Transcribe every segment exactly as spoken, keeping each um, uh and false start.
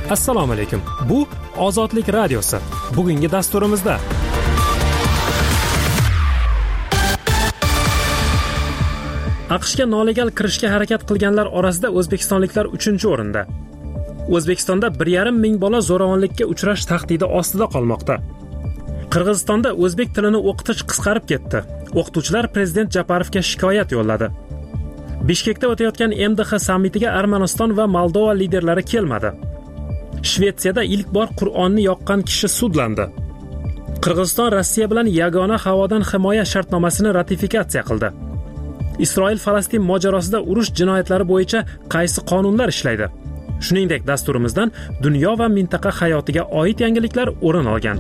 Assalomu alaykum. Bu Ozodlik radiosi. Bugungi dasturimizda AQShga nolegal kirishga harakat qilganlar orasida o'zbekistonliklar uchinchi o'rinda. O'zbekistonda bir yarim ming bola zo'ravonlikka uchrash tahdidi ostida qolmoqda. Qirg'izistonda o'zbek tilini o'qitish qisqarib ketdi. O'qituvchilar prezident Japarovga shikoyat yo'lladi. Bishkekda o'tayotgan M D H sammitiga Armaniston va Moldova liderlari kelmadi. Shvetsiyada ilk bor Qur'onni yoqqan kishi sudlandi. Qirg'iziston Rossiya bilan yagona havodan himoya shartnomasini ratifikatsiya qildi. Isroil-Falastin mojarosida urush jinoyatlari bo'yicha qaysi qonunlar ishlaydi? Shuningdek, dasturimizdan dunyo va mintaqa hayotiga oid yangiliklar o'rin olgan.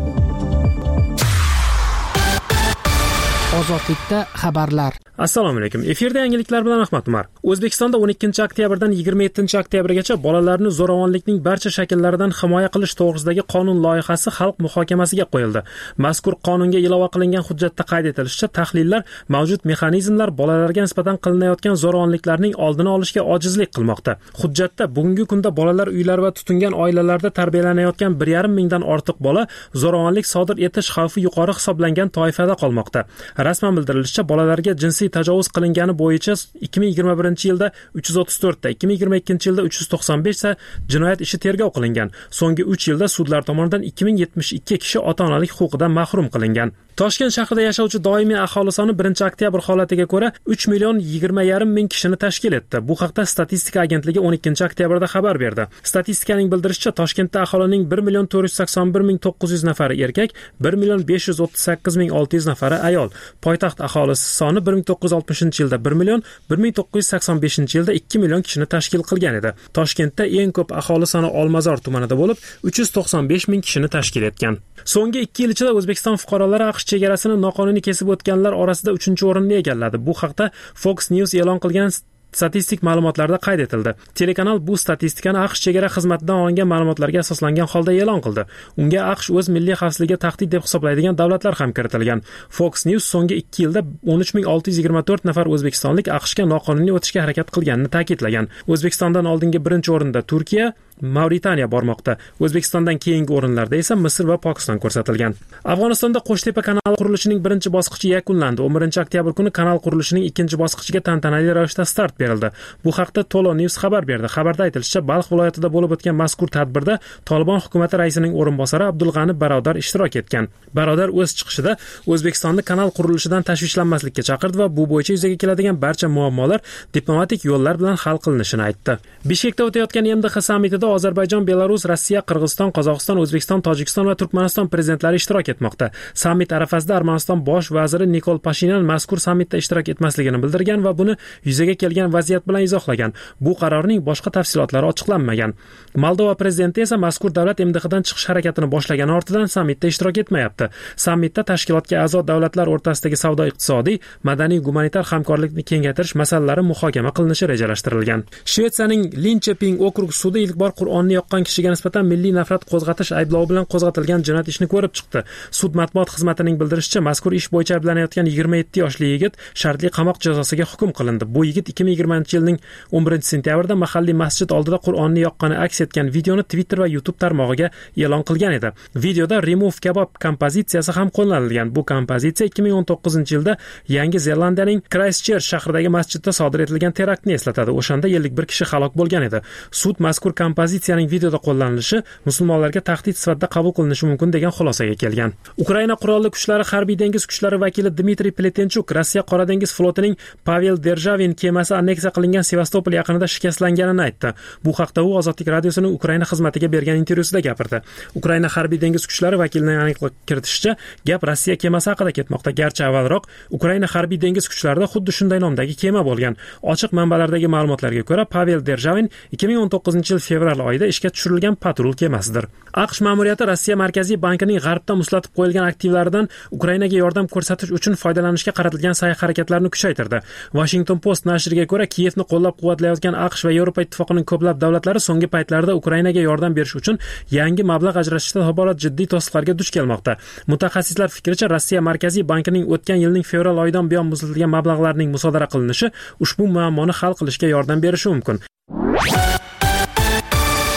Ozodlikda xabarlar. Assalomu alaykum. Efirda yangiliklar bilan Ahmad Umar. O'zbekistonda o'n ikkinchi oktyabrdan yigirma yettinchi oktyabrgacha bolalarni zo'ravonlikning barcha shakllaridan himoya qilish to'g'risidagi qonun loyihasi xalq muhokamasiga qo'yildi. Mazkur qonunga ilova qilingan hujjatda qayd etilishicha, tahlillar mavjud mexanizmlar bolalarga nisbatan qilinayotgan zo'ravonliklarning oldini olishga ojizlik qilmoqda. Hujjatda bugungi kunda bolalar uylari va tutingan oilalarda tarbiyalanayotgan bir yarim mingdan ortiq bola zo'ravonlik sodir etish xavfi yuqori hisoblangan toifada qolmoqda. Rasman bildirilishicha, bolalarga jinsiy tajovuz qilingani bo'yicha ikki ming yigirma birinchi yilda uch yuz o'ttiz to'rt ta, ikki ming yigirma ikkinchi yilda uch yuz to'qson besh ta jinoyat ishi tergov qilingan. So'nggi uch yilda sudlar tomonidan ikki ming yetmish ikki kishi ota-onalik huquqidan mahrum qilingan. Toshkent shahrida yashovchi doimiy aholi soni birinchi oktyabr holatiga ko'ra uch million yigirma yarim ming kishini tashkil etdi. Bu haqda Statistika agentligi o'n ikkinchi oktyabrda xabar berdi. Statistikaning bildirishicha, Toshkentda aholining bir million to'rt yuz sakson bir ming to'qqiz yuz nafari erkak, bir million besh yuz o'ttiz sakkiz ming olti yuz nafari ayol. Poytaxt aholisi soni bir ming to'qqiz yuz oltmishinchi yilda bir million, bir ming to'qqiz yuz sakson beshinchi yilda ikki million kishini tashkil qilgan edi. Toshkentda eng ko'p aholi soni Olmazor tumanida bo'lib, uch yuz to'qson besh ming kishini tashkil etgan. So'nggi ikki yil ichida O'zbekiston fuqarolari AQSh chegarasini noqonuniy kesib o'tganlar orasida uchinchi o'rinni egalladi. Bu haqda Fox News e'lon qilgan statistik ma'lumotlarda qayd etildi. Telekanal bu statistikani AQSh chegara xizmatidan olingan ma'lumotlarga asoslangan holda e'lon qildi. Unga AQSh o'z milliy xavfsizligiga tahdid deb hisoblaydigan davlatlar ham kiritilgan. Fox News so'nggi ikki yilda o'n uch ming olti yuz yigirma to'rt nafar o'zbekistonlik AQShga noqonuniy o'tishga harakat qilganini ta'kidlagan. O'zbekistondan oldingi birinchi o'rinda Turkiya, Mauritaniya bormoqda. O'zbekistondan keyingi o'rinlarda esa Misr va Pokiston ko'rsatilgan. Afg'onistonda Qo'shtepa kanali qurilishining birinchi bosqichi yakunlandi. o'n birinchi oktyabr kuni kanal qurilishining ikkinchi bosqichiga tantanali ravishda start berildi. Bu haqda Tolo News xabar berdi. Xabarda aytilishicha, Balx viloyatida bo'lib o'tgan mazkur tadbirda Tolibon hukumatı raisining o'rinbosari Abdulg'ani Barodar ishtirok etgan. Barodar o'z chiqishida O'zbekistonni kanal qurilishidan tashvishlanmaslikka chaqirdi va bu bo'yicha yuzaga keladigan barcha muammolar diplomatik yo'llar bilan hal qilinishini aytdi. Bishkekda o'tayotgan M D H sammitida Ozarbayjon, Belarus, Rossiya, Qirg'iziston, Qozog'iston, O'zbekiston, Tojikiston va Turkmaniston prezidentlari ishtirok etmoqda. Sammit arafasida Armaniston bosh vaziri Nikol Pashinyan mazkur sammitda ishtirok etmasligini bildirgan va buni yuzaga kelgan vaziyat bilan izohlagan. Bu qarorning boshqa tafsilotlari ochiqlanmagan. Moldova prezidenti esa mazkur davlat M D H dan chiqish harakatini boshlagani ortidan sammitda ishtirok etmayapti. Sammitda tashkilotga a'zo davlatlar o'rtasidagi savdo-iqtisodiy, madaniy-gumanitar hamkorlikni kengaytirish masalalari muhokama qilinishi rejalashtirilgan. Shvetsiyaning Linköping okrug sudi ilk bor Qur'onni yoqqan kishiga nisbatan milliy nafrat qo'zg'atish ayblovi bilan qo'zg'atilgan jinoyat ishini ko'rib chiqdi. Sud matbuot xizmatining bildirishicha, mazkur ish bo'yicha ayblanayotgan yigirma yetti yoshli yigit shartli qamoq jazosiga hukm qilindi. Bu yigit ikki ming yigirmanchi yilning o'n birinchi sentyabrda mahalliy masjid oldida Qur'onni yoqqani aks etgan videoni Twitter va YouTube tarmog'iga e'lon qilgan edi. Videoda Remove Kebab kompozitsiyasi ham qo'llanilgan. Bu kompozitsiya ikki ming o'n to'qqizinchi yilda Yangi Zelandiyaning Christchurch shahridagi masjidda sodir etilgan teraktni eslatadi. O'shanda ellik bir kishi halok bo'lgan edi. Sud mazkur kompozitsiyaning videoda qo'llanilishi musulmonlarga tahdid sifatida qabul qilinishi mumkin degan xulosaga kelgan. Ukraina qurolli kuchlari harbiy dengiz kuchlari vakili Dmitriy Pletenchuk Rossiya Qora dengiz flotining Pavel Derzhavin kemasi anneksiya qilingan Sevastopol yaqinida shikastlanganini aytdi. Bu haqda u Ozodlik radiosining Ukraina xizmatiga bergan intervyusida gapirdi. Ukraina harbiy dengiz kuchlari vakilining aniqlik kiritishicha, gap Rossiya kemasi haqida ketmoqda. Garchi avvalroq Ukraina harbiy dengiz kuchlarida xuddi shunday nomdagi kema bo'lgan. Ochiq manbalardagi ma'lumotlarga ko'ra, Pavel Derzhavin ikki ming o'n to'qqizinchi yil fevral oyida ishga tushirilgan patrul kemasidir. AQSh ma'muriyati Rossiya Markaziy bankining g'arbda muzlatib qo'yilgan aktivlaridan Ukrainaga yordam ko'rsatish uchun foydalanishga qaratilgan sa'y-harakatlarni kuchaytirdi. Washington Post nashriga ko'ra, Kiyevni qo'llab-quvvatlayotgan AQSh va Yevropa ittifoqining ko'plab davlatlari so'nggi paytlarda Ukrainaga yordam berish uchun yangi mablag' ajratishda tobora jiddiy to'siqlarga duch kelmoqda. Mutaxassislar fikricha, Rossiya Markaziy bankining o'tgan yilning fevral oyidan buyon muzlatilgan mablag'larning musodara qilinishi ushbu muammoni hal qilishga yordam berishi mumkin.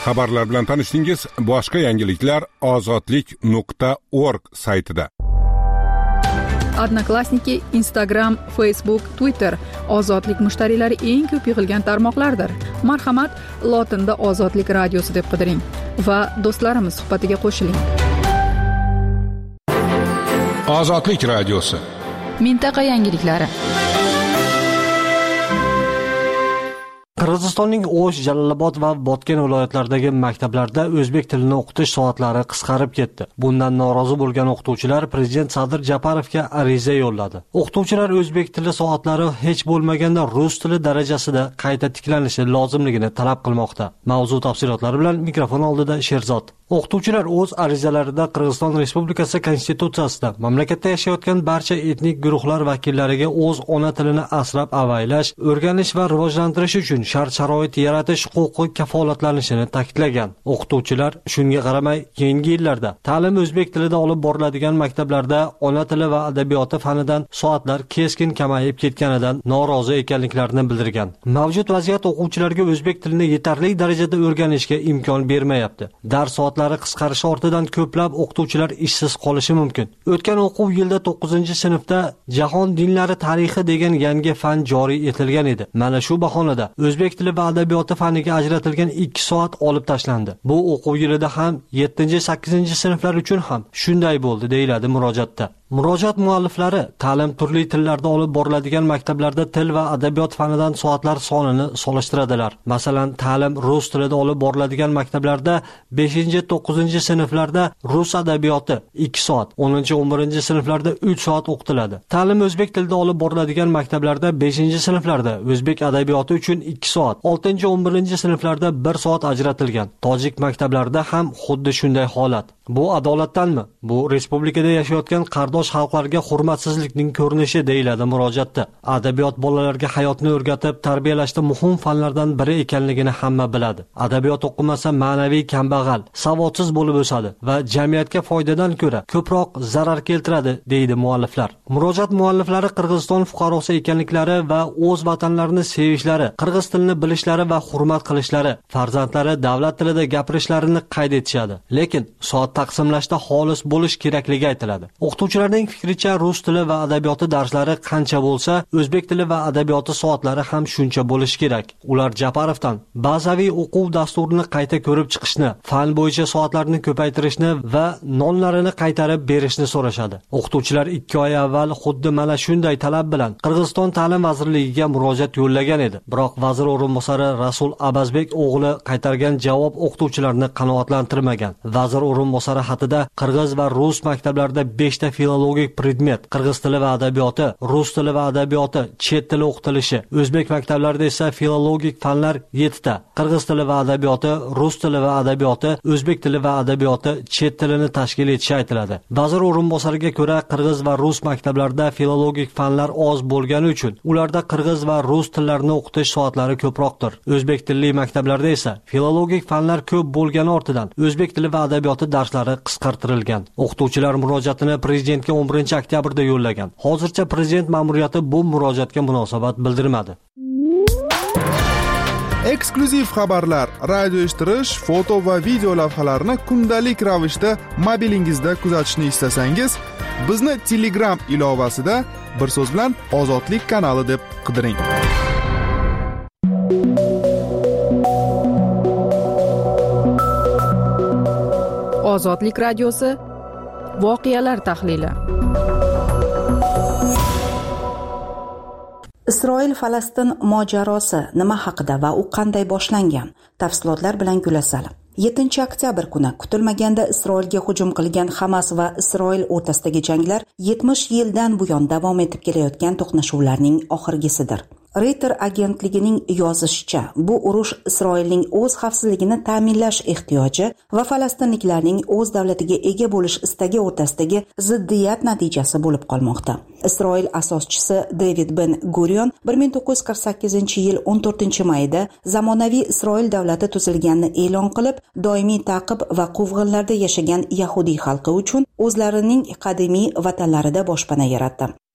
Xabarlar bilan tanishdingiz. Boshqa yangiliklar ozodlik nuqta org saytida. Odnoklassniki, Instagram, Facebook, Twitter ozodlik mushtariylari eng ko'p yig'ilgan tarmoqlardir. Marhamat, lotinda Ozodlik radiosi deb qidiring va do'stlarimiz suhbatiga qo'shiling. Ozodlik radiosi. Mintaqa yangiliklari. Qirg'izistonning O'sh, Jalolobod va Botken viloyatlaridagi maktablarda o'zbek tilini o'qitish soatlari qisqarib ketdi. Bundan norozi bo'lgan o'qituvchilar Prezident Sadir Japarovga ariza yo'lladi. O'qituvchilar o'zbek tili soatlari hech bo'lmaganda rus tili darajasida qayta tiklanishi lozimligini talab qilmoqda. Mavzu tafsilotlari bilan mikrofon oldida Sherzod. O'qituvchilar o'z arizalarida Qirg'iziston Respublikasi Konstitutsiyasida mamlakatda yashayotgan barcha etnik guruhlar vakillariga o'z ona tilini asrab avaylash, o'rganish va rivojlantirish uchun shart-sharoit yaratish huquqi kafolatlanishini ta'kidlagan. O'qituvchilar shunga qaramay, keyingi yillarda ta'lim o'zbek tilida olib boriladigan maktablarda ona tili va adabiyoti fanidan soatlar keskin kamayib ketganidan norozi ekanliklarini bildirgan. Mavjud vaziyat o'quvchilarga o'zbek tilini yetarli darajada o'rganishga imkon bermayapti. Dars soatlari qisqarishi ortidan ko'plab o'qituvchilar ishsiz qolishi mumkin. O'tgan o'quv yilida to'qqizinchi sinfda Jahon dinlari tarixi degan yangi fan joriy etilgan edi. Mana shu bahonada o'zbek tili va adabiyoti faniga ajratilgan ikki soat olib tashlandi. Bu o'quv yilida ham yettinchi sakkizinchi sinflar uchun ham shunday bo'ldi, deyiladi murojaatda. Murojaat mualliflari ta'lim turli tillarda olib boriladigan maktablarda til va adabiyot fanidan soatlar sonini solishtiradilar. Masalan, ta'lim rus tilida olib boriladigan maktablarda beshinchi to'qqizinchi sinflarda rus adabiyoti ikki soat, o'ninchi o'n birinchi sinflarda uch soat o'qitiladi. Ta'lim o'zbek tilida olib boriladigan maktablarda beshinchi sinflarda o'zbek adabiyoti uchun ikki soat, oltinchi o'n birinchi sinflarda bir soat ajratilgan. Tojik maktablarida ham xuddi shunday holat. Bu adolatdanmi? Bu respublikada yashayotgan qardosh xalqlarga hurmatsizlikning ko'rinishi, deyiladi murojaatda. Adabiyot bolalarga hayotni o'rgatib, tarbiyalashda muhim fanlardan biri ekanligini hamma biladi. Adabiyot o'qimasa ma'naviy kambag'al, savodsiz bo'lib o'sadi va jamiyatga foydadan ko'ra ko'proq zarar keltiradi, deydi mualliflar. Murojaat mualliflari Qirg'iziston fuqarosi ekanliklari va o'z vatanlarini sevishlari, qirg'iz tilini bilishlari va hurmat qilishlari, farzandlari davlat tilida gapirishlarini qayd etishadi. Lekin soat taqsimlashda xolis bo'lish kerakligi aytiladi. O'qituvchilarning fikricha, rus tili va adabiyoti darslari qancha bo'lsa, o'zbek tili va adabiyoti soatlari ham shuncha bo'lishi kerak. Ular Japarovdan bazaviy o'quv dasturini qayta ko'rib chiqishni, fan bo'yicha soatlarni ko'paytirishni va nonlarini qaytarib berishni so'rashadi. O'qituvchilar ikki oy avval xuddi mana shunday talab bilan Qirg'iziston ta'lim vazirligiga murojaat yo'llagan edi. Biroq vazir o'rinbosari Rasul Abazbek o'g'li qaytargan javob o'qituvchilarni qanoatlantirmagan. Vazir o'rinbosari xatida qirg'iz va rus maktablarida besh ta filologik predmet, qirg'iz tili va adabiyoti, rus tili va adabiyoti, chet tili o'qitilishi, o'zbek maktablarida esa filologik fanlar yetti ta, qirg'iz tili va adabiyoti, rus tili va adabiyoti, o'zbek tili va adabiyoti, chet tilini tashkil etishi aytiladi. Vazir o'rinbosariga ko'ra, qirg'iz va rus maktablarida filologik fanlar oz bo'lgani uchun ularda qirg'iz va rus tillarini o'qitish soatlari ko'proqdir. O'zbek tilli maktablarda esa filologik fanlar ko'p bo'lgani ortidan o'zbek tili va adabiyoti darslari qisqartirilgan. O'qituvchilar murojaatini prezidentga o'n birinchi oktyabrda yo'llagan. Hozircha prezident ma'muriyati bu murojaatga munosabat bildirmadi. Eksklyuziv xabarlar, radio eshittirish, foto va video lavhalarni kundalik ravishda mobilingizda kuzatishni istasangiz, bizni Telegram ilovasida bir so'z bilan Ozodlik kanali deb qidiring. Ozodlik radiosi voqealar tahlili. Isroil-Falastin mojarosi nima haqida va u qanday boshlangan? Tafsilotlar bilan Gulasal. yettinchi oktyabr kuni kutilmaganda Isroilga hujum qilgan Hamas va Isroil o'rtasidagi janglar yetmish yildan buyon davom etib kelayotgan to'qnashuvlarning oxirgisidir. Reuters agentligining yozishicha, bu urush Isroilning o'z xavfsizligini ta'minlash ehtiyoji va falastinliklarning o'z davlatiga ega bo'lish istagi o'rtasidagi ziddiyat natijasi bo'lib qolmoqda. Isroil asoschisi David Ben Gurion bir ming to'qqiz yuz qirq sakkizinchi yil o'n to'rtinchi mayda zamonaviy Isroil davlati tuzilganini e'lon qilib, doimiy ta'qib va quvg'inlarda yashagan yahudiy xalqi uchun o'zlarining qadimiy vatanlarida boshpana yaratdi.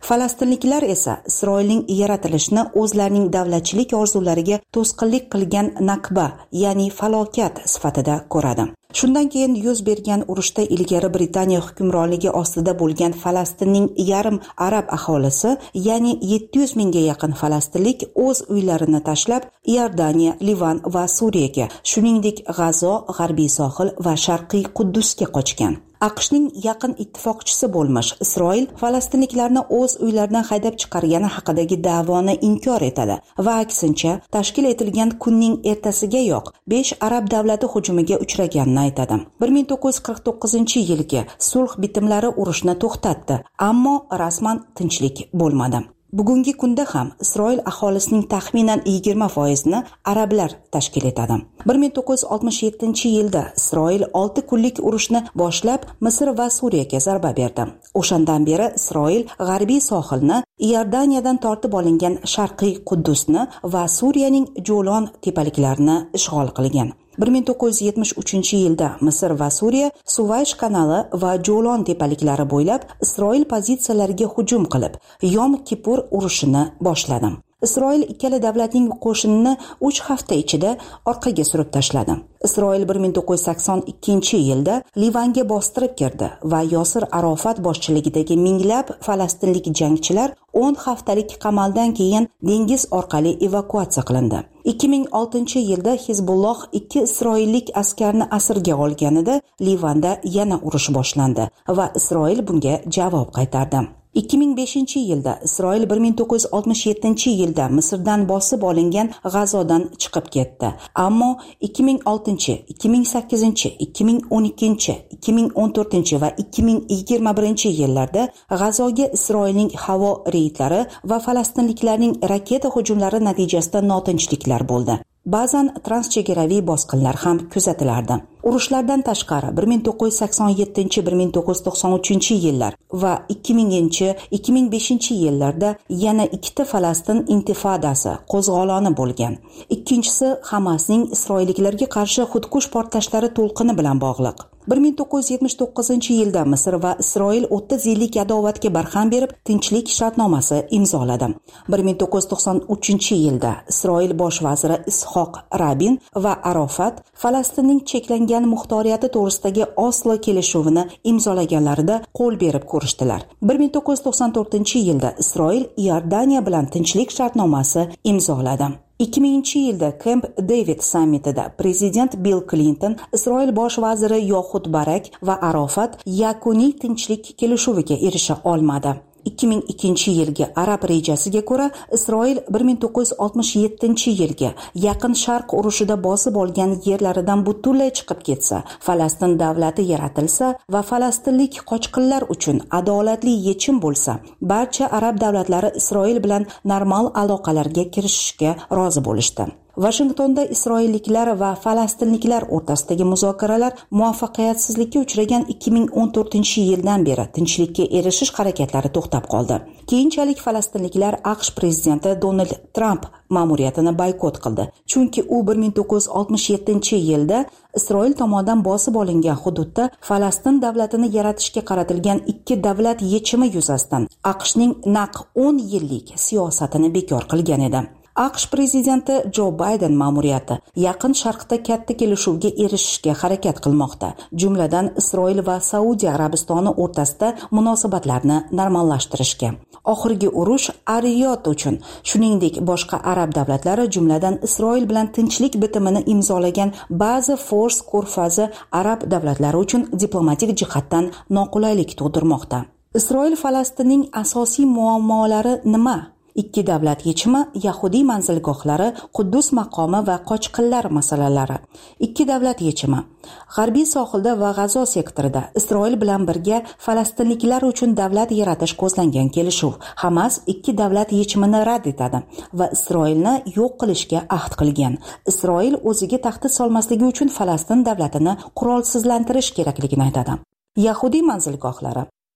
Falastinliklar esa Isroilning yaratilishni o'zlarining davlatchilik orzulariga to'sqinlik qilgan nakba, ya'ni falokat sifatida ko'radi. Shundan keyin yuz bergan urushda ilgari Britaniya hukmronligi ostida bo'lgan Falastinning yarim arab aholisi, ya'ni yetti yuz mingga yaqin falastinlik o'z uylarini tashlab Iordaniya, Livan va Suriyaga, shuningdek G'azo, G'arbiy sohil va Sharqiy Quddusga qochgan. AQShning yaqin ittifoqchisi bo'lmish Isroil falastinliklarni o'z uylaridan haydab chiqargani haqidagi da'voni inkor etadi va aksincha tashkil etilgan kunning ertasigayoq besh arab davlati hujumiga uchraganini aytadi. bir ming to'qqiz yuz qirq to'qqizinchi yilgi sulh bitimlari urushni to'xtatdi, ammo rasman tinchlik bo'lmadi. Bugungi kunda ham Isroil aholisining taxminan yigirma foizini arablar tashkil etadi. bir ming to'qqiz yuz oltmish yettinchi yilda Isroil olti kunlik urushni boshlab Misr va Suriyaga zarba berdi. O'shandan beri Isroil g'arbiy sohilni, Iordaniyadan tortib olingan Sharqiy Quddusni va Suriyaning Jo'lon tepaliklarini ishg'ol qilgan. bir ming to'qqiz yuz yetmish uchinchi yilda Misr va Suriya Suvaysh kanali va Jo'lon tepaliklari bo'ylab Isroil pozitsiyalariga hujum qilib, Yom Kipur urushini boshladi. Isroil ikkala davlatning qo'shinini uch hafta ichida orqaga surib tashladi. Isroil bir ming to'qqiz yuz sakson ikkinchi yilda Livanga bostirib kirdi va Yosir Arofat boshchiligidagi minglab falastinlik jangchilar o'n haftalik qamaldan keyin dengiz orqali evakuatsiya qilindi. ikki ming oltinchi yilda Hizbulloh ikki isroillik askarni asirga olganida Livanda yana urush boshlandi va Isroil bunga javob qaytardi. ikki ming beshinchi yilda Isroil bir ming to'qqiz yuz oltmish yettinchi yilda Misrdan bosib olingan G'azodan chiqib ketdi. Ammo ikki ming oltinchi, ikki ming sakkizinchi, ikki ming o'n ikkinchi, ikki ming o'n to'rtinchi va ikki ming yigirma birinchi yillarda G'azoga Isroilning havo reydlari va falastinliklarning raketa hujumlari natijasida notinchliklar bo'ldi. Ba'zan transchegaraviy bosqinlar ham kuzatilardi. Urushlardan tashqari bir ming to'qqiz yuz sakson yettinchi bir ming to'qqiz yuz to'qson uchinchi yillar va ikki minginchi ikki ming beshinchi yillarda yana ikkita Falastin intifodasi qo'zg'oloni bo'lgan. Ikkinchisi Hamasning isroilliklarga qarshi xudkush portlashlari to'lqini bilan bog'liq. bir ming to'qqiz yuz yetmish to'qqizinchi yilda Misr va Isroil o'ttiz yillik adovatga barham berib, tinchlik shartnomasi imzoladi. bir ming to'qqiz yuz to'qson uchinchi yilda Isroil bosh vaziri Ishoq Rabin va Arofat Falastinning cheklangan muxtoriyati to'g'risidagi Oslo kelishuvini imzolaganlarida qo'l berib ko'rishdilar. bir ming to'qqiz yuz to'qson to'rtinchi yilda Isroil Iordaniya bilan tinchlik shartnomasi imzoladi. ikki minginchi yilda Camp David sammitida prezident Bill Clinton, Isroil bosh vaziri Yoxud Barak va Arofat yakuniy tinchlik kelishuviga erisha olmadi. ikki ming ikkinchi yilgi arab rejasiga ko'ra Isroil bir ming to'qqiz yuz oltmish yettinchi yilgi Yaqin Sharq urushida bosib olgan yerlaridan butunlay chiqib ketsa, Falastin davlati yaratilsa va falastinlik qochqinlar uchun adolatli yechim bo'lsa, barcha arab davlatlari Isroil bilan normal aloqalarga kirishishga rozi bo'lishdi. Washingtonda isroilliklar va falastinliklar o'rtasidagi muzokaralar muvaffaqiyatsizlikka uchragan ikki ming o'n to'rtinchi yildan beri tinchlikka erishish harakatlari to'xtab qoldi. Keyinchalik falastinliklar AQSh prezidenti Donald Trump ma'muriyatini boykot qildi, chunki u bir ming to'qqiz yuz oltmish yettinchi yilda Isroil tomonidan bosib olingan hududda Falastin davlatini yaratishga qaratilgan ikki davlat yechimi yuzasidan AQShning naq o'n yillik siyosatini bekor qilgan edi. AQSh prezidenti Jo Bayden ma'muriyati Yaqin Sharqda katta kelishuvga erishishga harakat qilmoqda, jumladan Isroil va Saudiya Arabistoni o'rtasida munosabatlarni normallashtirishga. Oxirgi urush Ariyot uchun, shuningdek boshqa arab davlatlari, jumladan Isroil bilan tinchlik bitimini imzolagan ba'zi Fors ko'rfazi arab davlatlari uchun diplomatik jihatdan noqulaylik tug'dirmoqda. Isroil Falastinning asosiy muammolari nima? Ikki davlat yechimi, Yahudiy manzilgohlari, Quddus maqomi va qochqinlar masalalari. Ikki davlat yechimi. G'arbiy sohilda va G'azo sektorida Isroil bilan birga falastinliklar uchun davlat yaratish ko'zlangan kelishuv. Hamas ikki davlat yechimini rad etadi va Isroilni yo'q qilishga ahd qilgan. Isroil o'ziga tahdid solmasligi uchun Falastin davlatini qurolsizlantirish kerakligini aytadi. Yahudiy manzilgohlari.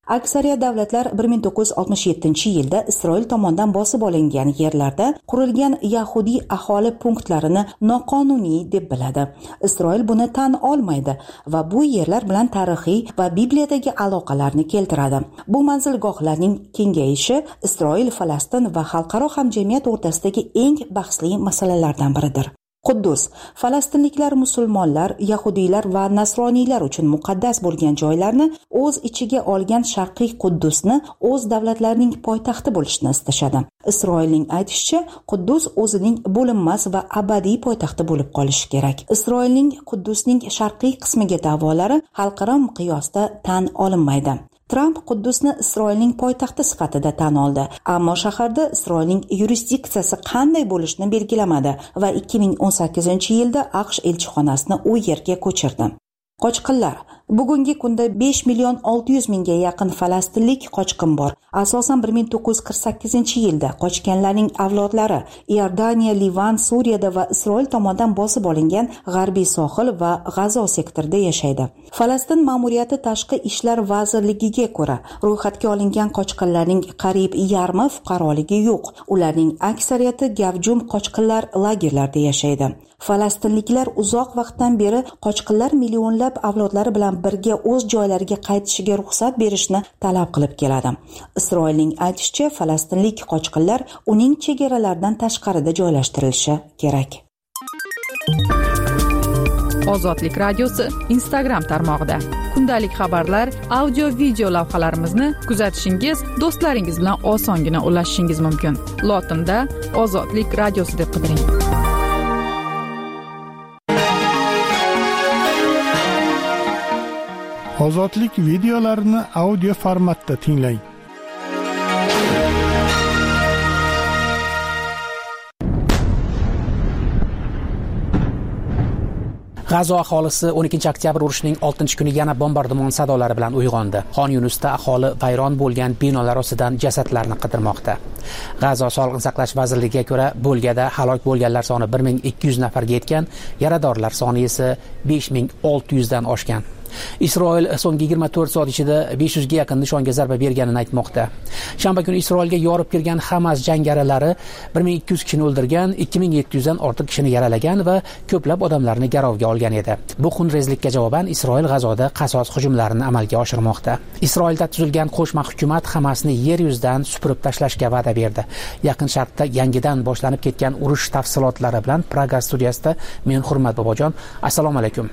Aksariyat davlatlar bir ming to'qqiz yuz oltmish yettinchi yilda Isroil tomonidan bosib olingan yerlarda qurilgan yahudiy aholi punktlarini noqonuniy deb biladi. Isroil buni tan olmaydi va bu yerlar bilan tarixiy va Bibliyadagi aloqalarni keltiradi. Bu manzilgohlarning kengayishi Isroil, Falastin va xalqaro hamjamiyat o'rtasidagi eng bahsli masalalardan biridir. Quddus falastinliklar, musulmonlar, yahudiylar va nasroniylar uchun muqaddas bo'lgan joylarni o'z ichiga olgan Sharqiy Quddusni o'z davlatlarining poytaxti bo'lishni istashadi. Isroilning aytishicha, Quddus o'zining bo'linmas va abadiy poytaxti bo'lib qolishi kerak. Isroilning Quddusning sharqiy qismiga da'volari xalqaro miqyosda tan olinmaydi. Tramp Quddusni Isroilning poytaxti sifatida tan oldi, ammo shaharda Isroilning yurisdiksiyasi qanday bo'lishini belgilamadi va ikki ming o'n sakkizinchi yilda AQSh elchixonasini u yerga ko'chirdi. Qochqinlar. Bugungi kunda besh million olti yuz mingga yaqin falastinlik qochqin bor. Asosan bir ming to'qqiz yuz qirq sakkizinchi yilda qochganlarning avlodlari Iordaniya, Livan, Suriyada va Isroil tomonidan bosib olingan G'arbiy sohil va G'azo sektorida yashaydi. Falastin ma'muriyati tashqi ishlar vazirligiga ko'ra, ro'yxatga olingan qochqinlarning qariyb yarmi fuqaroligi yo'q. Ularning aksariyati gavjum qochqinlar lagerlarida yashaydi. Falastinliklar uzoq vaqtdan beri qochqinlar millionlab avlodlari bilan birga o'z joylariga qaytishiga ruxsat berishni talab qilib keladi. Isroilning aytishicha, falastinlik qochqinlar uning chegaralaridan tashqarida joylashtirilishi kerak. Ozodlik radiosi Instagram tarmog'ida kundalik xabarlar, audio video lavhalarimizni kuzatishingiz, do'stlaringiz bilan osongina ulashishingiz mumkin. Lotinda Ozodlik radiosi deb qidiring. Ozodlik videolarini audio formatda tinglang. G'azo aholisi o'n ikkinchi oktyabr urushining oltinchi kuni yana bombardimon sadolari bilan uyg'ondi. Xon Yunusda aholi vayron bo'lgan binolar ostidan jasadlarni qidirmoqda. G'azo Sog'liqni saqlash vazirligiga ko'ra, bo'lgada halok bo'lganlar soni bir ming ikki yuz nafarga yetgan, yaradorlar soni esa besh ming olti yuz dan oshgan. Isroil so'nggi yigirma to'rt soat ichida besh yuzga yaqin nishonga zarba berganini aytmoqda. Shanba kuni Isroilga yorib kirgan Hamas jangarilari bir ming ikki yuz kishini o'ldirgan, ikki ming yetti yuz dan ortiq kishini yaralagan va ko'plab odamlarni garovga olgan edi. Bu xunrezlikka javoban Isroil G'azoda qasos hujumlarini amalga oshirmoqda. Isroilda tuzilgan qo'shma hukumat Hamasni yer yuzidan supurib tashlashga va'da berdi. Yaqin Sharqda yangidan boshlanib ketgan urush tafsilotlari bilan Praga studiyasida men Hurmat Bobojon. Assalomu alaykum.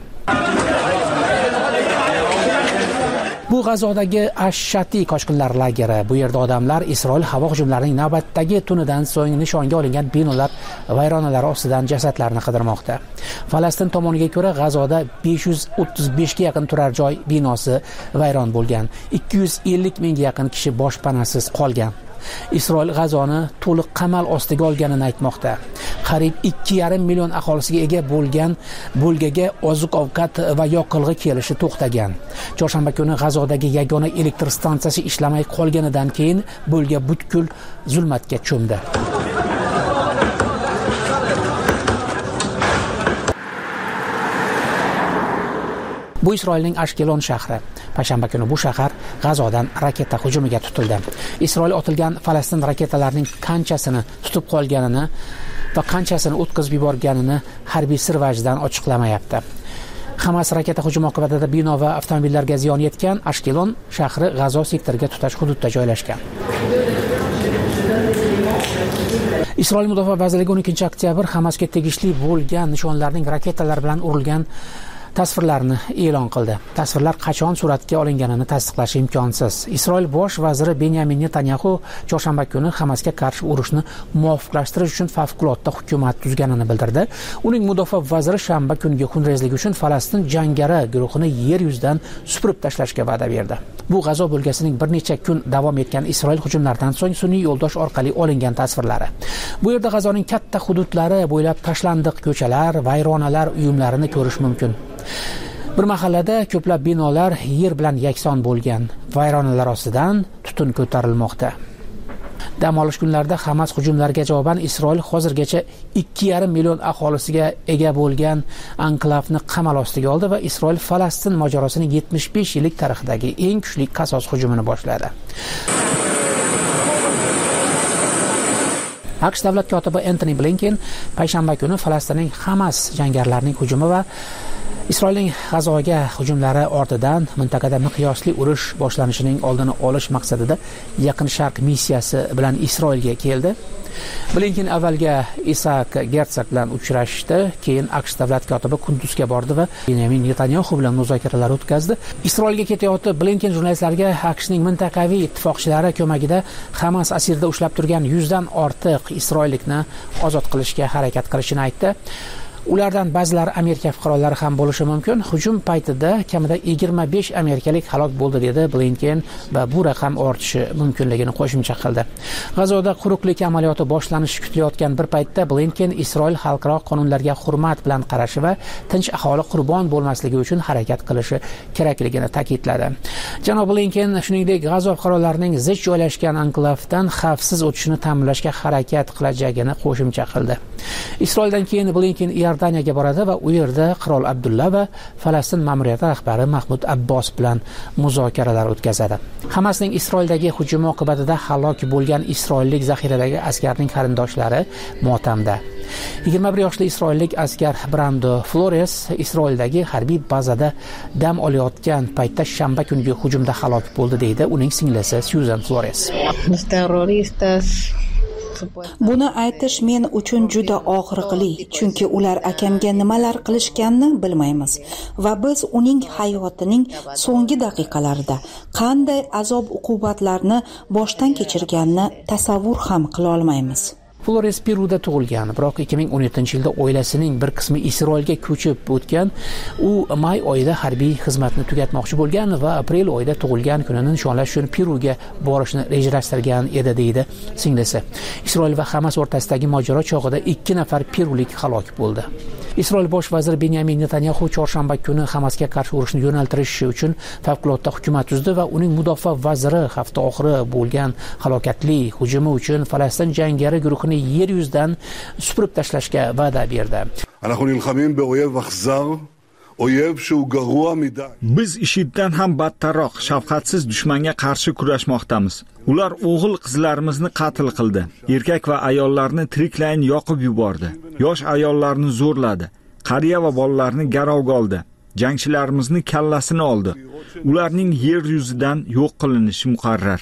Bu G'azodagi Ash-Shati qochqinlar lageri. Bu yerda odamlar Isroil havo hujumlarining navbatdagi tunidan so'ng nishonga olingan binolar vayronalari ostidan jasadlarni qidirmoqda. Falastin tomoniga ko'ra, G'azoda besh yuz o'ttiz besh ga yaqin turar joy binosi vayron bo'lgan. ikki yuz ellik mingga yaqin kishi boshpanasiz qolgan. Isroil G'azoni to'liq qamal ostiga olganini aytmoqda. Qariyb ikki yarim million aholisiga ega bo'lgan bo'lgaga oziq-ovqat va yoqilg'i kelishi to'xtagan. Chorshanba kuni G'azodagi yagona elektr stansiyasi ishlamay qolganidan keyin bo'lga butkul zulmatga cho'mdi. Bu Isroilning Ashkelon shahri. Payshanba kuni bu shahar G'azodan raketa hujumiga tutildi. Isroil otilgan Falastin raketalarining qanchasini tutib qolganini va qanchasini o'tkazib yuborganini harbiy sir vajdan ochiqlamayapti. Hamas raketa hujumi oqibatida bino va avtomobillarga ziyon yetgan. Ashkelon shahri G'azo sektoriga tutash hududda joylashgan. Isroil mudofaa vazirligi o'n ikkinchi oktyabr Hamasga tegishli bo'lgan nishonlarning raketalar bilan urilgan tasvirlarni e'lon qildi. Tasvirlar qachon suratga olinganini tasdiqlash imkonsiz. Isroil bosh vaziri Benyamin Netanyahu chorshanba kuni Hamasga qarshi urushni muvofiqlashtirish uchun favqulodda hukumat tuzganini bildirdi. Uning mudofaa vaziri shanba kungi xunrezlik uchun Falastin jangari guruhini yer yuzidan supurib tashlashga va'da berdi. Bu G'azo bo'lgasining bir necha kun davom etgan Isroil hujumlaridan so'ng sun'iy yo'ldosh orqali olingan tasvirlari. Bu yerda G'azoning katta hududlari bo'ylab tashlandiq ko'chalar, vayronalar uyumlarini ko'rish mumkin. Bir mahallada ko'plab binolar yer bilan yakson bo'lgan. Vayronalar ostidan tutun ko'tarilmoqda. Dam olish kunlarida Hamas hujumlariga javoban Isroil hozirgacha ikki yarim million aholisiga ega bo'lgan anklavni qamal ostiga oldi va Isroil Falastin mojarosining yetmish besh yillik tarixidagi eng kuchli qasos hujumini boshladi. AQSh davlat kotibi Antony Blinken payshanba kuni Falastinning Hamas jangarilarining hujumi va Isroilning G'azoga hujumlari ortidan mintaqada miqyosli urush boshlanishining oldini olish maqsadida Yaqin Sharq missiyasi bilan Isroilga keldi. Blinken avvalga Isak Herzog bilan uchrashdi, keyin AQSh davlat kotibi Kunduzga bordi va Benyamin Netanyahu bilan muzokaralar o'tkazdi. Isroilga ketayotib Blinken jurnalistlarga AQShning mintaqaviy ittifoqchilari ko'magida Hamas asirda ushlab turgan yuzdan ortiq isroillikni ozod qilishga harakat qilishini aytdi. Ulardan ba'zilari Amerika fuqarolari ham bo'lishi mumkin. Hujum paytida kamida yigirma besh amerikalik halok bo'ldi dedi Blinken va bu raqam ortishi mumkinligini qo'shimcha qildi. G'azoda quruqlik amaliyoti boshlanishi kutilayotgan bir paytda Blinken Isroil xalqaro qonunlarga hurmat bilan qarashi va tinch aholi qurbon bo'lmasligi uchun harakat qilishi kerakligini ta'kidladi. Janob Blinken shuningdek G'azo fuqarolarining zich joylashgan anklavdan xavfsiz o'tishini ta'minlashga harakat qilajagini qo'shimcha qildi. Isroildan keyin Blinken Iordaniyaga boradi va u yerda qirol Abdulla va Falastin ma'muriyati rahbari Mahmud Abbos bilan muzokaralar o'tkazadi. Hamasning Isroildagi hujumi oqibatida halok bo'lgan isroillik zaxiradagi askarning qarindoshlari motamda. yigirma bir yoshli isroillik askar Brando Flores Isroildagi harbiy bazada dam olayotgan paytda shanba kungi hujumda halok bo'ldi deydi uning singlisi Susan Flores. Buni aytish men uchun juda og'riqli, chunki ular akamga nimalar qilishganini bilmaymiz va biz uning hayotining so'nggi daqiqalarida qanday azob-uqubatlarni boshdan kechirganini tasavvur ham qila olmaymiz. Flores Peruda tug'ilgan, biroq ikki ming o'n yettinchi yilda oilasining bir qismi Isroilga ko'chib o'tgan. U may oyida harbiy xizmatni tugatmoqchi bo'lgan va aprel oyida tug'ilgan kunini nishonlash uchun Peruga borishni rejalashtirgan edi deydi singlisi. Isroil va Hamas o'rtasidagi mojaro chog'ida ikki nafar perulik halok bo'ldi. Isroil bosh vaziri Benyamin Netanyahu chorshanba kuni Hamasga qarshi urushni yo'naltirish uchun favqulodda hukumat tuzdi va uning mudofaa vaziri hafta oxiri bo'lgan halokatli hujumi uchun Falastin jangari guruhini yer yuzidan supurib tashlashga va'da berdi. Biz IShIDdan ham battarroq shafqatsiz dushmanga qarshi kurashmoqdamiz. Ular o'g'il qizlarimizni qatl qildi. Erkak va ayollarni tiriklayin yoqib yubordi. Yosh ayollarni zo'rladi. Qariya va bolalarni garovga oldi. Jangchilarimizni kallasini oldi. Ularning yer yuzidan yo'q qilinishi muqarrar.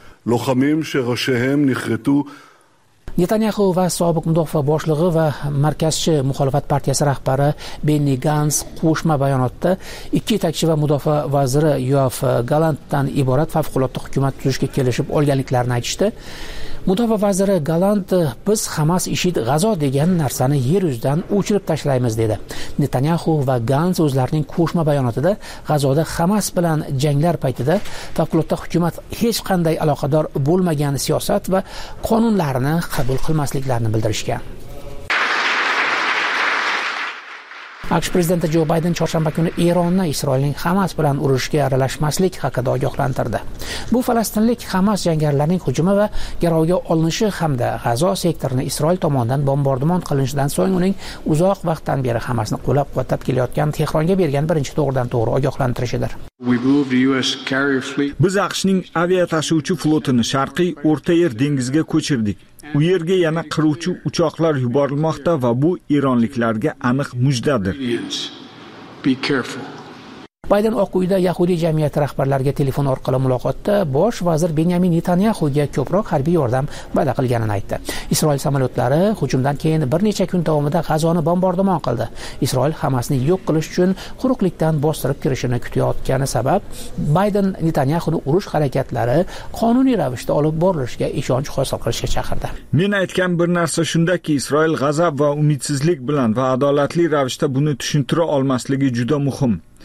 Netanyahu va sobiq mudofaa boshlig'i va markazchi muxolifat partiyasi rahbari Benny Gantz qo'shma bayonotda ikki yetakchi va mudofaa vaziri Yoav Galantdan iborat favqulodda hukumat tuzishga kelishib olganliklarini aytishdi. Mudofaa vaziri Galant biz Hamas IShID G'azo degan narsani yer yuzidan o'chirib tashlaymiz dedi. Netanyahu va Gantz o'zlarining qo'shma bayonotida G'azoda Hamas bilan janglar paytida favqulodda hukumat hech qanday aloqador bo'lmagan siyosat va qonunlarni qabul qilmasliklarini bildirishgan. AQSh prezidenti Jo Bayden chorshanba kuni Eronni Isroilning Hamas bilan urushga aralashmaslik haqida ogohlantirdi. Bu falastinlik Hamas jangarilarining hujumi va garovga olinishi hamda G'azo sektorini Isroil tomonidan bombardimon qilinishidan so'ng uning uzoq vaqtdan beri Hamasni qo'llab-quvvatlab kelayotgan Tehronga bergan birinchi to'g'ridan-to'g'ri ogohlantirishidir. Biz AQShning avia tashuvchi flotini Sharqiy O'rta Yer dengiziga ko'chirdik. U yerga yana qiruvchi uchoqlar yuborilmoqda va bu eronliklarga aniq mujdadir. Bayden Oq uyda Yahudiy jamiyati rahbarlariga telefon orqali muloqotda bosh vazir Benyamin Netanyahuga ko'proq harbiy yordam va'da qilganini aytdi. Isroil samolyotlari hujumdan keyin bir necha kun davomida G'azoni bombardimon qildi. Isroil Hamasni yo'q qilish uchun quruqlikdan bostirib kirishini kutayotgani sabab Bayden Netanyahuni urush harakatlari qonuniy ravishda olib borilishiga ishonch hosil qilishga chaqirdi. Men aytgan bir narsa shundaki, Isroil g'azab va umidsizlik bilan va adolatli ravishda buni tushuntira olmasligi juda muhim.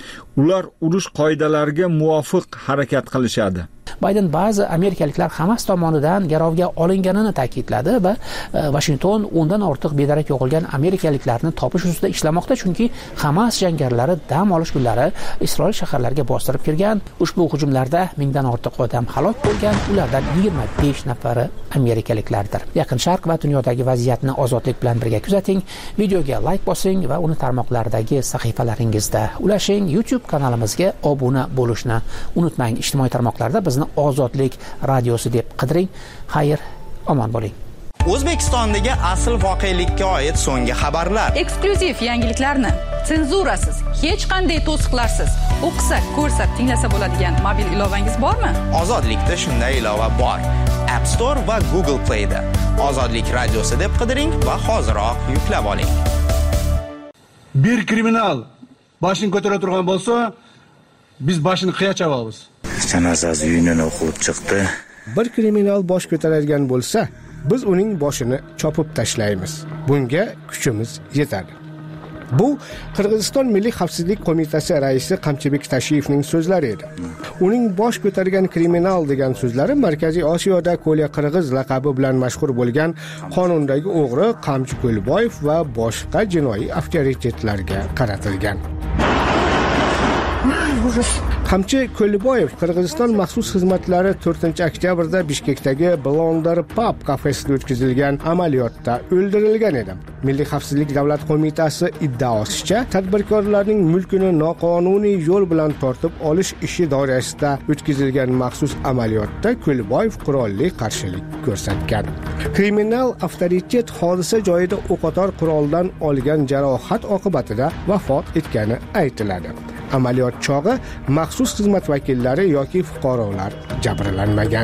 Ular urush qoidalariga muvofiq harakat qilishadi. Bayden ba'zi amerikaliklar Hamas tomonidan garovga olinganini ta'kidladi va Washington o'ndan ortiq bedarak yo'qolgan amerikaliklarni topish ustida ishlamoqda, chunki Hamas jangarilari dam olish kunlari Isroil shaharlariga bostirib kirgan. Ushbu hujumlarda mingdan ortiq odam halok bo'lgan, ulardan yigirma besh nafari amerikaliklardir. Yaqin Sharq va dunyodagi vaziyatni ozodlik bilan birga kuzating. Videoga like bosing va uni tarmoqlardagi sahifalaringizda ulashing. YouTube kanalimizga obuna bo'lishni unutmang. Ijtimoiy tarmoqlarda bizni Ozodlik radiosi deb qidiring. Xayr, omon bo'ling. O'zbekistondagi asl voqelikka oid so'nggi xabarlar, eksklyuziv yangiliklarni senzurasiz, hech qanday to'siqlarsiz o'qisa, ko'rsa, tinglasa bo'ladigan mobil ilovangiz bormi? Ozodlikda shunday ilova bor. App Store va Google Play da Ozodlik radiosi deb qidiring va hoziroq yuklab oling. Bir kriminal boshini ko'tara turgan bo'lsa, biz boshini qiya chavamiz. Janozasi uyini o'qib chiqdi. Bir kriminal bosh ko'taradigan bo'lsa, biz uning boshini chopib tashlaymiz. Bunga kuchimiz yetadi. Bu Qirg'iziston Milliy xavfsizlik qo'mitasi raisi Qamchibek Tashiyevning so'zlari edi. Uning bosh ko'targan kriminal degan so'zlari Markaziy Osiyoda Ko'lya Qirg'iz laqabi bilan mashhur bo'lgan qonundagi o'g'ri Qamchi Ko'lboyev va boshqa jinoiy avtoritetlarga qaratilgan. Qamchi Ko'lboyev Qirg'iziston maxsus xizmatlari to'rtinchi oktyabrda Bishkekdagi Blonder Pub kafesida o'tkazilgan amaliyotda o'ldirilgan edi. Milliy xavfsizlik davlat qo'mitasi iddaosicha, tadbirkorlarning mulkini noqonuniy yo'l bilan tortib olish ishi doirasida o'tkazilgan maxsus amaliyotda Ko'lboyev qurolli qarshilik ko'rsatgan. Kriminal avtoritet hodisa joyida o'qotar quroldan olgan jarohat oqibatida vafot etgani aytiladi. Amaliyot chog'i maxsus xizmat vakillari yoki fuqarolar jabrlanmagan.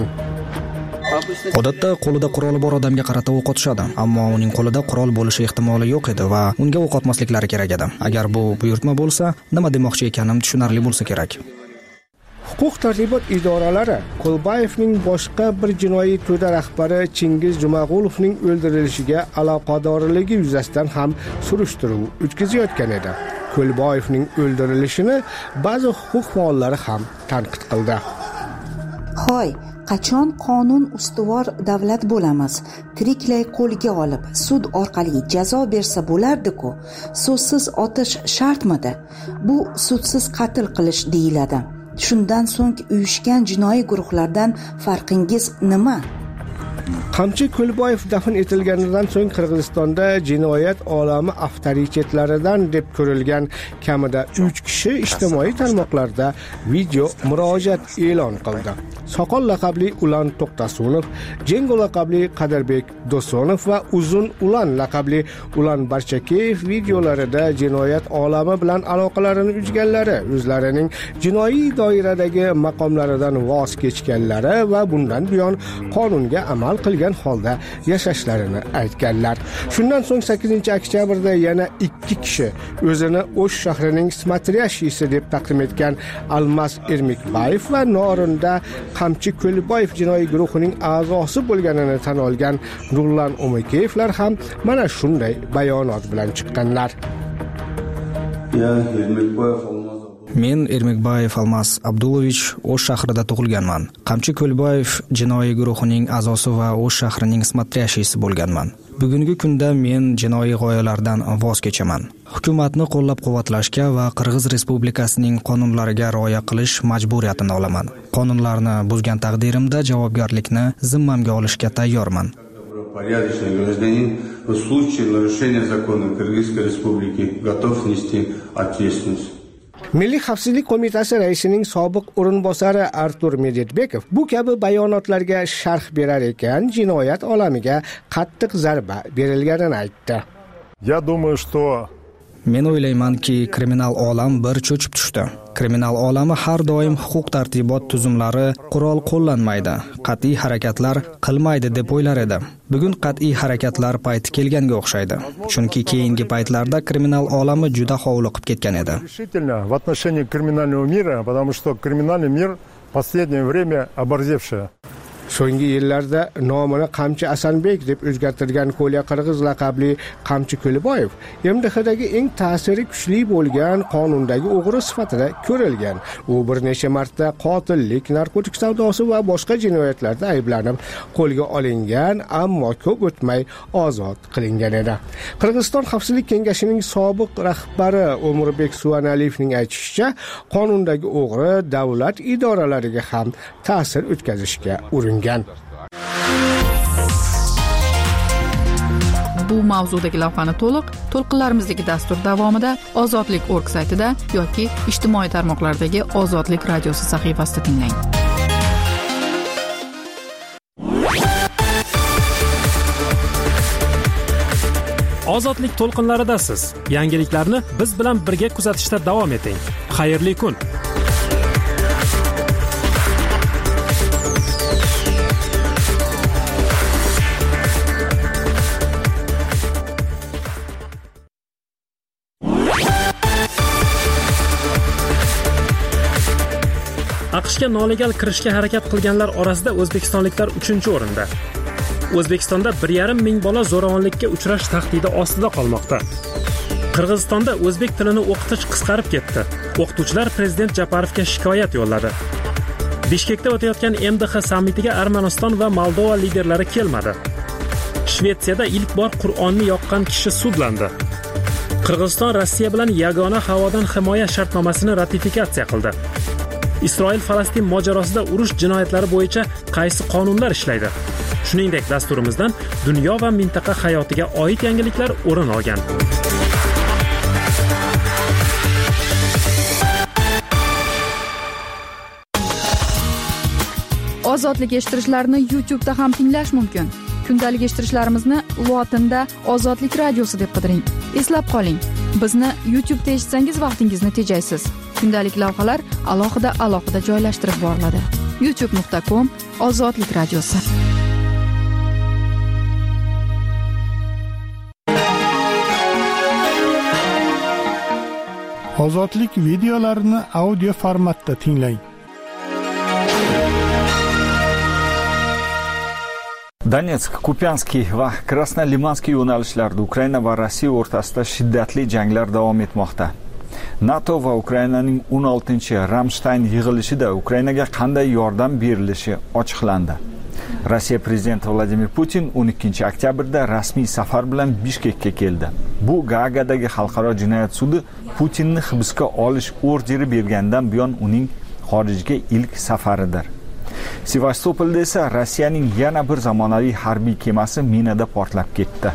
Odatda qo'lida quroli bor odamga qarata o'q otishadi, ammo uning qo'lida qurol bo'lishi ehtimoli yo'q edi va unga o'q otmasliklari kerak edi. Agar bu buyurtma bo'lsa, nima demoqchi ekanim tushunarli bo'lsa kerak. Huquq tartibot idoralari Ko'lboyevning boshqa bir jinoiy to'da rahbari Chingiz Jumag'ulovning o'ldirilishiga aloqadorligi yuzasidan ham surishtiruv o'tkazayotgan edi. Ko'lboyevning o'ldirilishini ba'zi huquq faollari ham tanqid qildi. Xo'y, qachon qonun ustuvor davlat bo'lamiz? Tiriklay qo'lga olib, sud orqali jazo bersa bo'lardi-ku. Sudsiz otish shartmidi? Bu sudsiz qatl qilish deyiladi. Shundan so'ng uyushgan jinoiy guruhlardan farqingiz nima? Qamchi Ko'lboyev dafn etilganidan so'ng Qirg'izistonda jinoyat olami avtoritetlaridan deb ko'rilgan kamida uch kishi ijtimoiy tarmoqlarda video murojaat e'lon qildi. Soqol laqabli Ulan To'xtasunov, Jengo laqabli Qadirbek Do'sonov va Uzun Ulan laqabli Ulan Barchakeyev videolarida jinoyat olami bilan aloqalarini uzganlari, o'zlarining jinoiy doiradagi maqomlaridan voz kechganlari va bundan buyon qonunga amal qilgan holda yashashlarini aytganlar. Shundan so'ng sakkizinchi oktyabrda yana ikki kishi o'zini O'sh shahrining smatriyashisi deb taqdim etgan Almas Ermekbayev va Norinda Qamchi Ko'lboyev jinoiy guruhining a'zosi bo'lganini tan olgan Nurlan Umekeyevlar ham mana shunday bayonot bilan chiqqanlar. Men Ermekbayev Almas Abdulovich O'sh shahrida tug'ilganman. Qamchi Ko'lboyev jinoiy guruhining a'zosi va O'sh shahrining smatriyashisi bo'lganman. Bugungi kunda men jinoiy g'oyalardan voz kechaman. Hukumatni qo'llab-quvvatlashga va Qirg'iz Respublikasining qonunlariga rioya qilish majburiyatini olaman. Qonunlarni buzgan taqdirimda javobgarlikni zimmamga olishga tayyorman. Порядочный гражданин в случае нарушения законов Кыргызской Республики готов нести ответственность. Milliy xavfsizlik qo'mitasi raisining sobiq o'rinbosari Artur Medvedbekov bu kabi bayonotlarga sharh berar ekan, jinoyat olamiga qattiq zarba berilganini aytdi. Я думаю, что Men o'ylaymanki, kriminal olam bir cho'chib tushdi. Kriminal olami har doim huquq tartibot tuzumlari qurol qo'llanmaydi, qat'iy harakatlar qilmaydi deb o'ylar edi. Bugun qat'iy harakatlar payti kelganga o'xshaydi. Chunki keyingi paytlarda kriminal olami juda hovliqib ketgan edi. Решительно в отношении криминального мира, потому что криминальный мир в последнее время оборзевший. So'nggi yillarda nomini Qamchi Asanbek deb o'zgartirgan Ko'lya Qirg'iz laqabli Qamchi Ko'liboyev M D Xdagi eng ta'siri kuchli bo'lgan qonundagi o'g'ri sifatida ko'rilgan. U bir necha marta qotillik, narkotik savdosi va boshqa jinoyatlarda ayblanib qo'lga olingan, ammo ko'p o'tmay ozod qilingan edi. Qirg'iziston Xavfsizlik kengashining sobiq rahbari O'murbek Suvanaliyevning aytishicha, qonundagi o'g'ri davlat idoralariga ham ta'sir o'tkazishga uringan. Bu mavzudagi lavhani to'liq to'lqinlarimizdagi dastur davomida ozodlik точка org saytida yoki ijtimoiy tarmoqlardagi Ozodlik radiosi sahifasida tinglang. Ozodlik to'lqinlaridasiz. Yangiliklarni biz bilan birga kuzatishda davom eting. Xayrli kun. AQShga nolegal kirishga harakat qilganlar orasida o'zbekistonliklar uchinchi o'rinda. O'zbekistonda bir yarim ming bola zo'ravonlikka uchrash tahdidi ostida qolmoqda. Qirg'izistonda o'zbek tilini o'qitish qisqarib ketdi. O'qituvchilar prezident Japarovga shikoyat yo'lladi. Bishkekda o'tayotgan M D X sammitiga Armaniston va Moldova liderlari kelmadi. Shvetsiyada ilk bor Qur'onni yoqqan kishi sudlandi. Qirg'iziston Rossiya bilan yagona havodan himoya shartnomasini ratifikatsiya qildi. Isroil Falastin mojarosida urush jinoyatlari bo'yicha qaysi qonunlar ishlaydi? Shuningdek, dasturimizdan dunyo va mintaqa hayotiga oid yangiliklar o'rin olgan. Ozodlik eshittirishlarni YouTube'da ham tinglash mumkin. Kundalik eshittirishlarimizni lotinda Ozodlik radiosi deb qidiring. Eslab qoling, bizni YouTube'da eshitsangiz vaqtingizni tejaysiz. Kundalik lavhalar alohida alohida joylashtirib boriladi. youtube nuqta com Ozodlik radiosi. Ozodlik videolarini audio formatda tinglang. Donetsk, Kupyanskiy va Krasnolimanskiy yo'nalishlarida Ukraina va Rossiya o'rtasida shiddatli janglar davom etmoqda. NATO va Ukrainaning o'n oltinchi Ramstein yig'ilishida Ukrainaga qanday yordam berilishi ochiqlandi. Rossiya prezidenti Vladimir Putin o'n ikkinchi oktyabrda rasmiy safar bilan Bishkekka keldi. Bu Gaagadagi xalqaro jinoyat sudi Putinni hibsga olish orderi bergandan buyon uning xorijga ilk safaridir. Sevastopolda esa Rossiyaning yana bir zamonaviy harbiy kemasi minada portlab ketdi.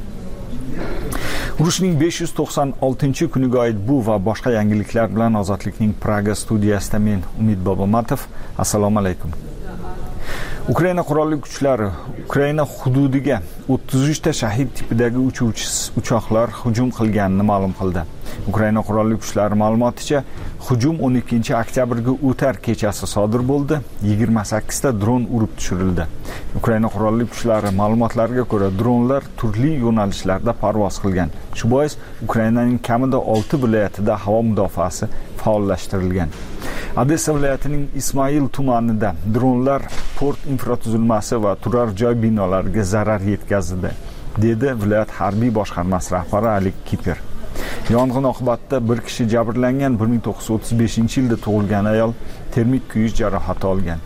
Urushning besh yuz to'qson oltinchi kuniga oid bu va boshqa yangiliklar bilan Ozodlikning Praga studiyasida men Umid Bobomatov. Assalomu alaykum. Ukraina qurolli kuchlari Ukraina hududiga o'ttiz uchta shahid tipidagi uchuvchi uchoqlar hujum qilganini ma'lum qildi. Ukraina qurolli kuchlari ma'lumoticha, hujum o'n ikkinchi oktyabrga o'tar kechasi sodir bo'ldi. yigirma sakkizta dron urib tushirildi. Ukraina qurolli kuchlari ma'lumotlariga ko'ra, dronlar turli yo'nalishlarda parvoz qilgan. Shu bois Ukrainaning kamida olti viloyatida havo mudofaasi faollashtirilgan. Odessa viloyatining Ismoil tumanida dronlar port infratuzilmasi va turar joy binolariga zarar yetkazdi, dedi viloyat harbiy boshqarmasi rahbari Alik Kiper. Yong'in oqibatida bir kishi jabrlangan, bir ming to'qqiz yuz o'ttiz beshinchi yilda tug'ilgan ayol termik kuyish jarohati olgan.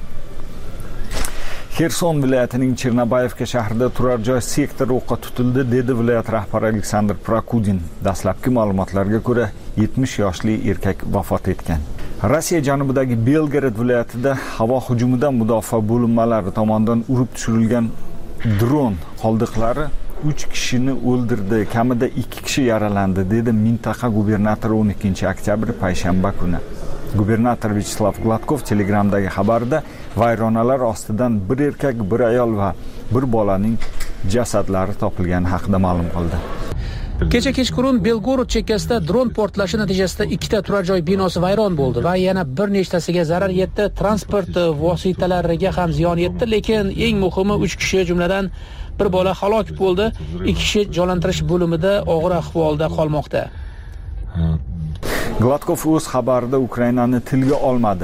Xerson viloyatining Chernobayevka shahrida turar joy sektori o'qqa tutildi, dedi viloyat rahbari Aleksandr Prokudin. Dastlabki ma'lumotlarga ko'ra, yetmish yoshli erkak vafot etgan. Rossiya janubidagi Belgorod viloyatida havo hujumidan mudofaa bo'linmalari tomonidan urib tushirilgan dron qoldiqlari uch kishini o'ldirdi, kamida ikki kishi yaralandi, dedi mintaqa gubernatori o'n ikkinchi oktyabr payshanba kuni. Gubernator Vyacheslav Gladkov Telegramdagi xabarida vayronalar ostidan bir erkak, bir ayol va bir bolaning jasadlari topilgani haqida ma'lum qildi. Kecha kechqurun Belgorod chekkasida dron portlashi natijasida ikkita turar joy binosi vayron bo'ldi va yana bir nechtasiga zarar yetdi. Transport vositalariga ham ziyon yetdi, lekin eng muhimi uch kishi, jumladan bir bola halok bo'ldi. ikki kishi jonlantirish bo'limida og'ir ahvolda qolmoqda. Gladkov o'z xabarida Ukrainani tilga olmadi.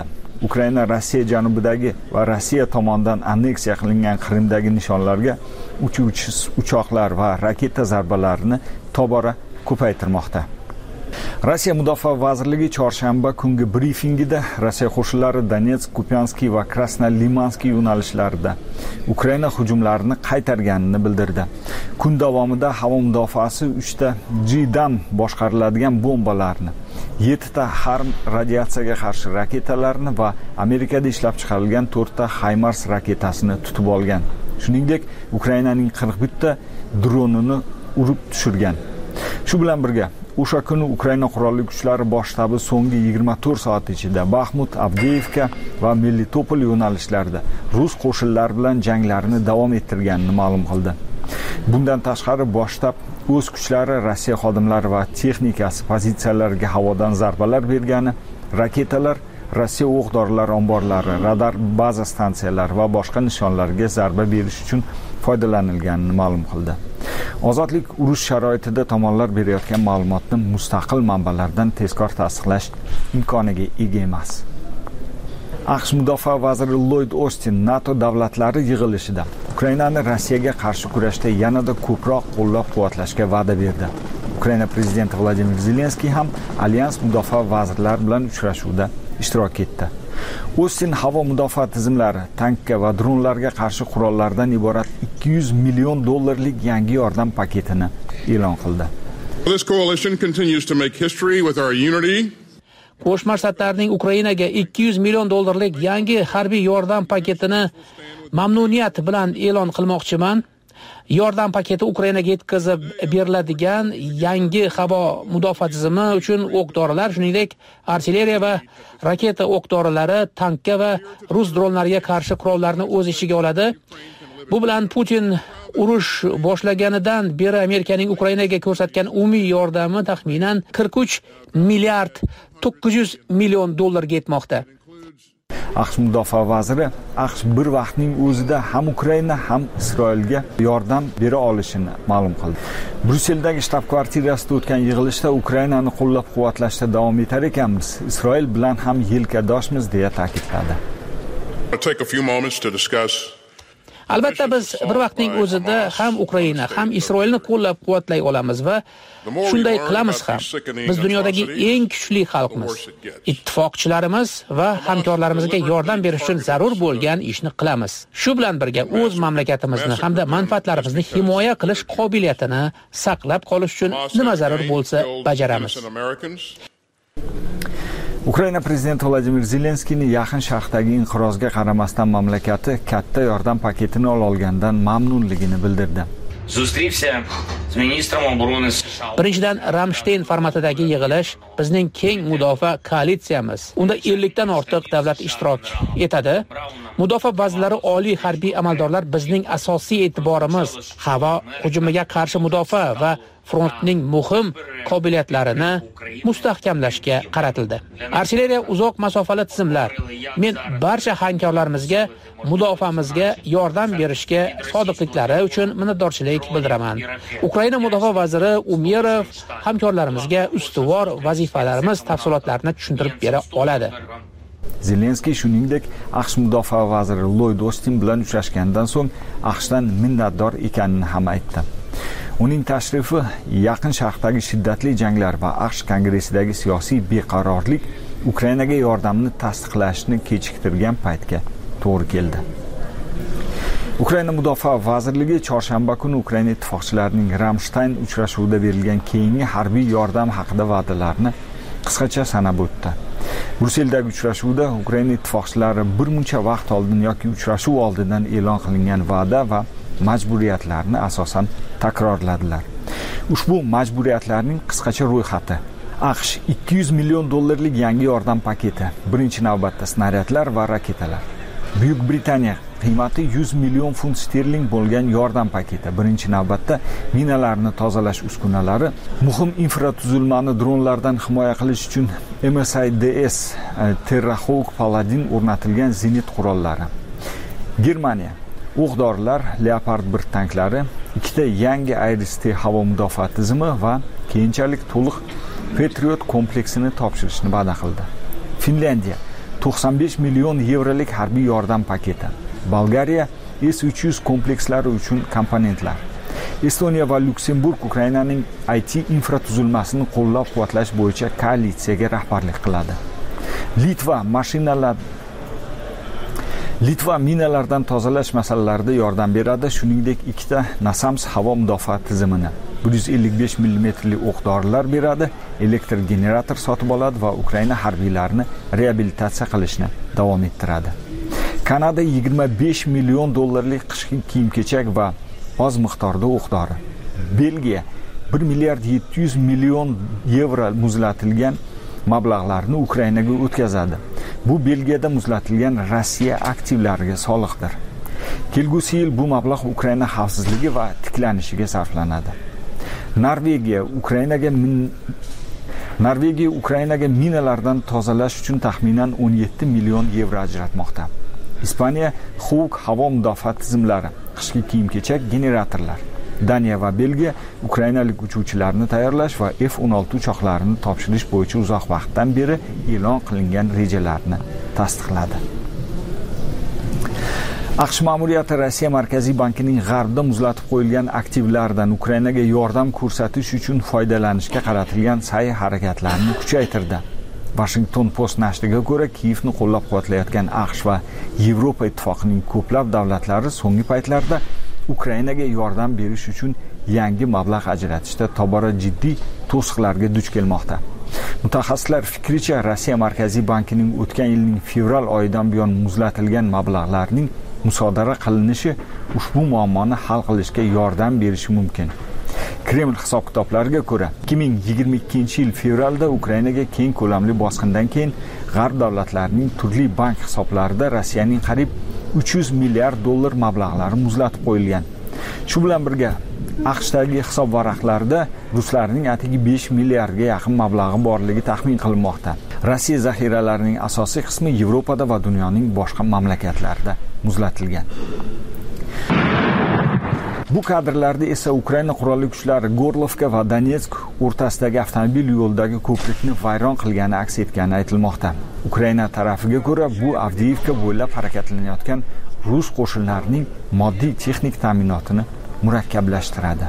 Ukraina Rossiya janubidagi va Rossiya tomonidan anneksiya qilingan Qrimdagi nishonlarga uchuvchi uchoqlar va raketa zarbalarini tobora ko'paytirmoqda. Rossiya Mudofaa vazirligi chorshanba kungi brifingida Rossiya qo'shinlari Donetsk, Kupyanskiy va Krasnolimanskiy yo'nalishlarida Ukraina hujumlarini qaytarganini bildirdi. Kun davomida havo mudofaasi uchta G-dan boshqariladigan bombalarni, yettita Harm radiatsiyaga qarshi raketalarni va Amerikada ishlab chiqarilgan to'rtta HIMARS raketasini tutib olgan. Shuningdek, Ukrainaning qirq bitta dronini urib tushirgan. Shu bilan birga o'sha kuni Ukraina qurolli kuchlari bosh shtabi so'nggi yigirma to'rt soat ichida Baxmut, Avdiivka va Melitopol yo'nalishlarida rus qo'shinlari bilan janglarini davom ettirganini ma'lum qildi. Bundan tashqari bosh shtab o'z kuchlari, Rossiya xodimlari va texnikasi pozitsiyalariga havodan zarbalar bergani, raketalar, Rossiya o'q-dorilar omborlari, radar baza stansiyalari va boshqa nishonlarga zarba berish uchun foydalanilganini ma'lum qildi. Ozodlik urush sharoitida tomonlar berayotgan ma'lumotni mustaqil manbalardan tezkor tasdiqlash imkoniga ega emas. AQSh Mudofaa vaziri Lloyd Austin NATO davlatlari yig'ilishida Ukrainani Rossiyaga qarshi kurashda yanada ko'proq qo'llab-quvvatlashga va'da berdi. Ukraina prezidenti Vladimir Zelenskiy ham alyans mudofaa vazirlari bilan uchrashuvda ishtirok etdi. Austin havo mudofaa tizimlari, tankga va dronlarga qarshi qurollardan iborat ikki yuz million dollarlik yangi yordam paketini e'lon qildi. This coalition continues to make history with our unity. Qo'shma Shtatlarning Ukrainaga ikki yuz million dollarlik yangi harbiy yordam paketini mamnuniyat bilan e'lon qilmoqchiman. Yordam paketi Ukrainaga yetkazib beriladigan yangi havo mudofaa tizimi uchun o'q-dorilar, shuningdek, artilleriya va raketa o'q-dorilari, tankka va rus dronlariga qarshi qurollarni o'z ichiga oladi. Bu bilan Putin urush boshlaganidan beri Amerikaning Ukrainaga ko'rsatgan umumiy yordami taxminan qirq uch milliard to'qqiz yuz million dollarga yetmoqda. AQSh mudofaa vaziri AQSh bir vaqtning o'zida ham Ukraina ham Isroilga yordam bera olishini ma'lum qildi. Brusseldagi shtab-kvartirasida o'tgan yig'ilishda Ukrainani qo'llab-quvvatlashda davom etar ekanmiz, Isroil bilan ham yelkadoshmiz deya ta'kidladi. Albatta biz bir vaqtning o'zida ham Ukraina ham Isroilni qo'llab-quvvatlay olamiz va shunday qilamiz ham. Biz dunyodagi eng kuchli xalqmiz. Ittifoqchilarimiz va hamkorlarimizga yordam berish uchun zarur bo'lgan ishni qilamiz. Shu bilan birga o'z mamlakatimizni hamda manfaatlarimizni himoya qilish qobiliyatini saqlab qolish uchun nima zarur bo'lsa bajaramiz. Ukraina prezidenti Vladimir Zelenskiyning Yaqin Sharqdagi inqirozga qaramasdan mamlakati katta yordam paketini olgandan mamnunligini bildirdi. Birinchidan, Ramstein formatidagi yig'ilish bizning keng mudofaa koalitsiyamiz. Unda ellik dan ortiq davlat ishtirok etadi. Mudofaa vazirlari, oliy harbiy amaldorlar bizning asosiy e'tiborimiz havo hujumiga qarshi mudofaa va frontning muhim qobiliyatlarini mustahkamlashga qaratildi. Artilleriya, uzoq masofali tizimlar. Men barcha hamkorlarimizga mudofaamizga yordam berishga sodiqliklari uchun minnatdorchilik bildiraman. Ukraina mudofaa vaziri Umerov hamkorlarimizga ustuvor vazifalarimiz tafsilotlarini tushuntirib bera oladi. Zelenskiy shuningdek AQSh mudofaa vaziri Lloyd Austin bilan uchrashgandan so'ng AQShdan minnatdor ekanini ham aytdi. Uning tashrifi Yaqin Sharqdagi shiddatli janglar va AQSh kongressidagi siyosiy beqarorlik Ukrainaga yordamni tasdiqlashni kechiktirgan paytga to'g'ri keldi. Ukraina mudofaa vazirligi chorshanba kuni Ukraina ittifoqchilarining Ramstein uchrashuvida berilgan keyingi harbiy yordam haqida va'dalarni qisqacha sanab o'tdi. Brusseldagi uchrashuvda Ukraina ittifoqchilari bir muncha vaqt oldin yoki uchrashuv oldidan e'lon qilingan va'da va majburiyatlarni asosan takrorladilar. Ushbu majburiyatlarning qisqacha ro'yxati: AQSh ikki yuz million dollarlik yangi yordam paketi, birinchi navbatda snaryadlar va raketalar. Buyuk Britaniya qiymati yuz million funt sterling bo'lgan yordam paketi, birinchi navbatda minalarni tozalash uskunalari, muhim infratuzilmani dronlardan himoya qilish uchun M S I D S Terrahawk Paladin o'rnatilgan zenit qurollari. Germaniya o'q-dorilar, Leopard bir tanklari, ikkita yangi Iris-T havo mudofaa tizimi va keyinchalik to'liq Patriot kompleksini topshirishni va'da qildi. Finlandiya to'qson besh million yevrolik harbiy yordam paketi. Bolgariya S uch yuz komplekslari uchun komponentlar. Estoniya va Lyuksemburg Ukrainaning I T infratuzilmasini qo'llab-quvvatlash bo'yicha koalitsiyaga rahbarlik qiladi. Litva mashinalar Litva minalardan tozalash masalalarida yordam beradi, shuningdek ikkita NASAMS havo mudofaa tizimini, bir yuz ellik besh millimetrli o'q-dorilar beradi, elektr generator sotib oladi va Ukraina harbiylarini reabilitatsiya qilishni davom ettiradi. Kanada yigirma besh million dollarlik qishki kiyim-kechak va oz miqdorda o'q-dori. Belgiya bir milliard yetti yuz million yevro muzlatilgan mablag'larni Ukrainaga o'tkazadi. Bu Belgiyada muzlatilgan Rossiya aktivlariga soliqdir. Kelgusi yil bu mablag' Ukraina xavfsizligi va tiklanishiga sarflanadi. Norvegiya Ukrainaga min... Norvegiya Ukrainaga minalardan tozalash uchun taxminan o'n yetti million yevro ajratmoqda. Ispaniya Hawk havo mudofaa tizimlari, qishki kiyim-kechak, generatorlar. Daniya va Belgiya ukrainalik uchuvchilarni tayyorlash va F o'n olti uchoqlarini topshirish bo'yicha uzoq vaqtdan beri e'lon qilingan rejalarni tasdiqladi. AQSh ma'muriyati Rossiya Markaziy bankining g'arbda muzlatib qo'yilgan aktivlardan Ukrainaga yordam ko'rsatish uchun foydalanishga qaratilgan sa'y-harakatlarni kuchaytirdi. Washington Post nashriga ko'ra, Kiyevni qo'llab-quvvatlayotgan AQSh va Yevropa ittifoqining ko'plab davlatlari so'nggi paytlarda Ukrainaga yordam berish uchun yangi mablag' ajratishda tobora jiddiy to'siqlarga duch kelmoqda. Mutaxassislar fikricha, Rossiya Markaziy bankining o'tgan yilning fevral oyidan buyon muzlatilgan mablag'larning musodara qilinishi ushbu muammoni hal qilishga yordam berishi mumkin. Kreml hisob-kitoblariga ko'ra, ikki ming yigirma ikkinchi yil fevralda Ukrainaga keng ko'lamli bosqindan keyin g'arb davlatlarining turli bank hisoblarida Rossiyaning qariyb uch yuz milliard dollar mablag'lari muzlatib qo'yilgan. Shu bilan birga AQShdagi hisob varaqlarida ruslarning atigi besh milliardga yaqin mablag'i borligi taxmin qilinmoqda. Rossiya zaxiralarining asosiy qismi Yevropada va dunyoning boshqa mamlakatlarida muzlatilgan. Bu kadrlarda esa Ukraina qurolli kuchlari Gorlovka va Donetsk o'rtasidagi avtomobil yo'lidagi ko'prikni vayron qilgani aks etgani aytilmoqda. Ukraina tarafiga ko'ra, bu Avdiivka bo'ylab harakatlanayotgan rus qo'shinlarining moddiy texnik ta'minotini murakkablashtiradi.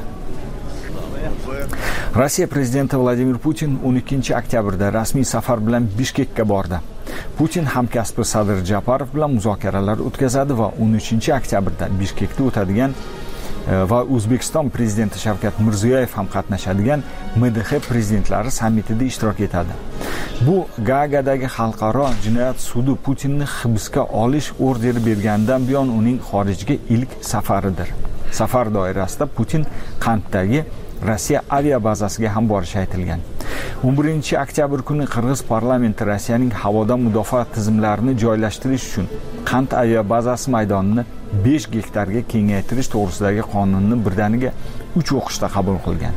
Rossiya prezidenti Vladimir Putin o'n ikkinchi oktyabrda rasmiy safar bilan Bishkekka bordi. Putin hamkasbi Sadir Japarov bilan muzokaralar o'tkazadi va o'n uchinchi oktyabrda Bishkekda o'tadigan va O'zbekiston prezidenti Shavkat Mirziyoyev ham qatnashadigan M D X prezidentlari sammitida ishtirok etadi. Bu Gaagadagi xalqaro jinoyat sudi Putinni hibsga olish orderi berganidan buyon uning xorijga ilk safaridir. Safar doirasida Putin Qanddagi Rossiya aviabazasiga ham borishi aytilgan. o'n birinchi oktyabr kuni Qirg'iz parlamenti Rossiyaning havodan mudofaa tizimlarini joylashtirish uchun Qand aviabazasi maydonini besh gektarga kengaytirish to'g'risidagi qonunni birdaniga uch o'qishda qabul qilgan.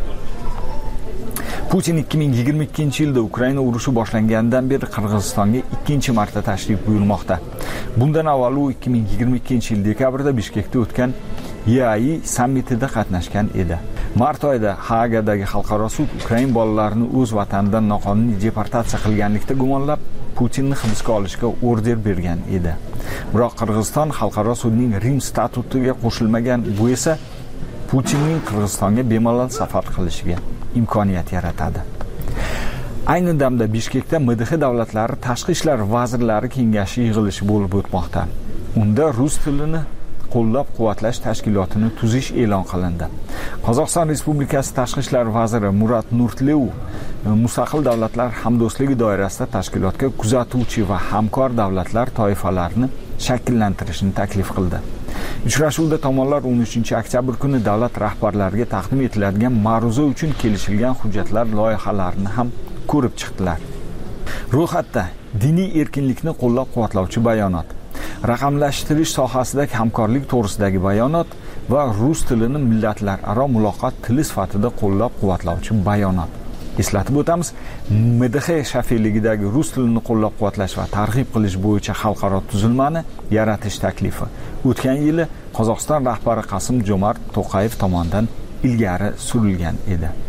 Putin ikki ming yigirma ikkinchi yilda Ukraina urushi boshlanganidan beri Qirg'izistonga ikkinchi marta tashrif buyurmoqda. Bundan avval u ikki ming yigirma ikkinchi yil dekabrda Bishkekda o'tgan E A I sammitida qatnashgan edi. Mart oyida Haagadagi xalqaro sud Ukraina bolalarini o'z vatanidan noqonuniy deportatsiya qilganlikda gumonlab Putinni hibsga olishga order bergan edi. Biroq Qirg'iziston xalqaro sudning Rim statutiga qo'shilmagan, bu esa Putinning Qirg'izistonga bemalol safar qilishiga imkoniyat yaratadi. Ayni damda Bishkekda M D X davlatlari tashqi ishlar vazirlari kengashi yig'ilishi bo'lib o'tmoqda. Unda rus tilini qo'llab-quvvatlash tashkilotini tuzish e'lon qilindi. Qozog'iston Respublikasi Tashqi ishlar vaziri Murat Nurtleu mustaqil davlatlar hamdo'stligi doirasida tashkilotga kuzatuvchi va hamkor davlatlar toifalarini shakllantirishni taklif qildi. Uchrashuvda tomonlar o'n uchinchi oktyabr kuni davlat rahbarlariga taqdim etiladigan ma'ruza uchun kelishilgan hujjatlar loyihalarini ham ko'rib chiqdilar. Ro'yxatda diniy erkinlikni qo'llab-quvvatlovchi bayonot, raqamlashtirish sohasidagi hamkorlik to'g'risidagi bayonot va rus tilini millatlararo muloqot tili sifatida qo'llab-quvvatlovchi bayonot. Eslatib o'tamiz, M D X shafeligidagi rus tilini qo'llab-quvvatlash va targ'ib qilish bo'yicha xalqaro tuzilmani yaratish taklifi o'tgan yili Qozog'iston rahbari Qasim Jo'mart To'qayev tomonidan ilgari surilgan edi.